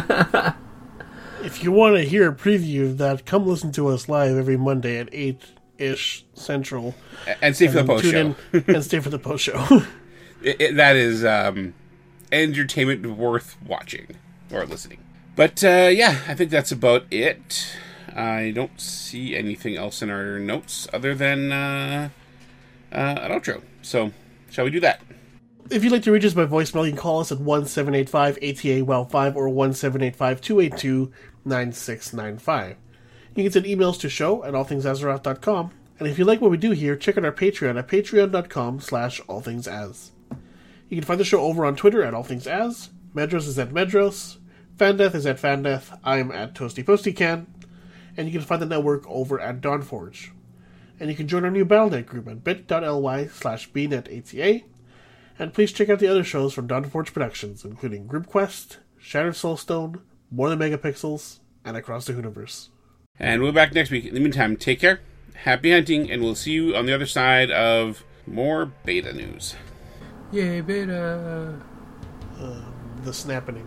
If you want to hear a preview of that, come listen to us live every Monday at 8 ish Central. And stay for the post show. And stay for the post show. That is entertainment worth watching or listening. But yeah, I think that's about it. I don't see anything else in our notes other than an outro. So, shall we do that? If you'd like to reach us by voicemail, you can call us at 1-785-ATA-WOW5 or 1-785-282-9695. You can send emails to show@allthingsazeroth.com. And if you like what we do here, check out our Patreon at patreon.com/allthingsas. You can find the show over on Twitter at allthingsas. Medros is at Medros. Fandeth is at Fandeth. I'm at ToastyPostyCan. And you can find the network over at Dawnforge. And you can join our new Battle.net group at bit.ly/bnetata. And please check out the other shows from Dawnforge Productions, including Group Quest, Shattered Soulstone, More Than Megapixels, and Across the Hooniverse. And we'll be back next week. In the meantime, take care, happy hunting, and we'll see you on the other side of more beta news. Yay, beta! The snapping.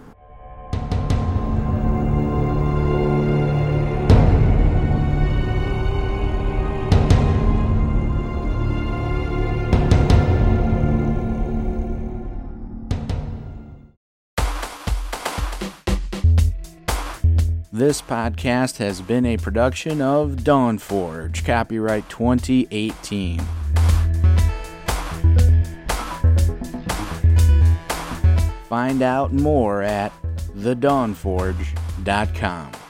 This podcast has been a production of Dawnforge, copyright 2018. Find out more at thedawnforge.com.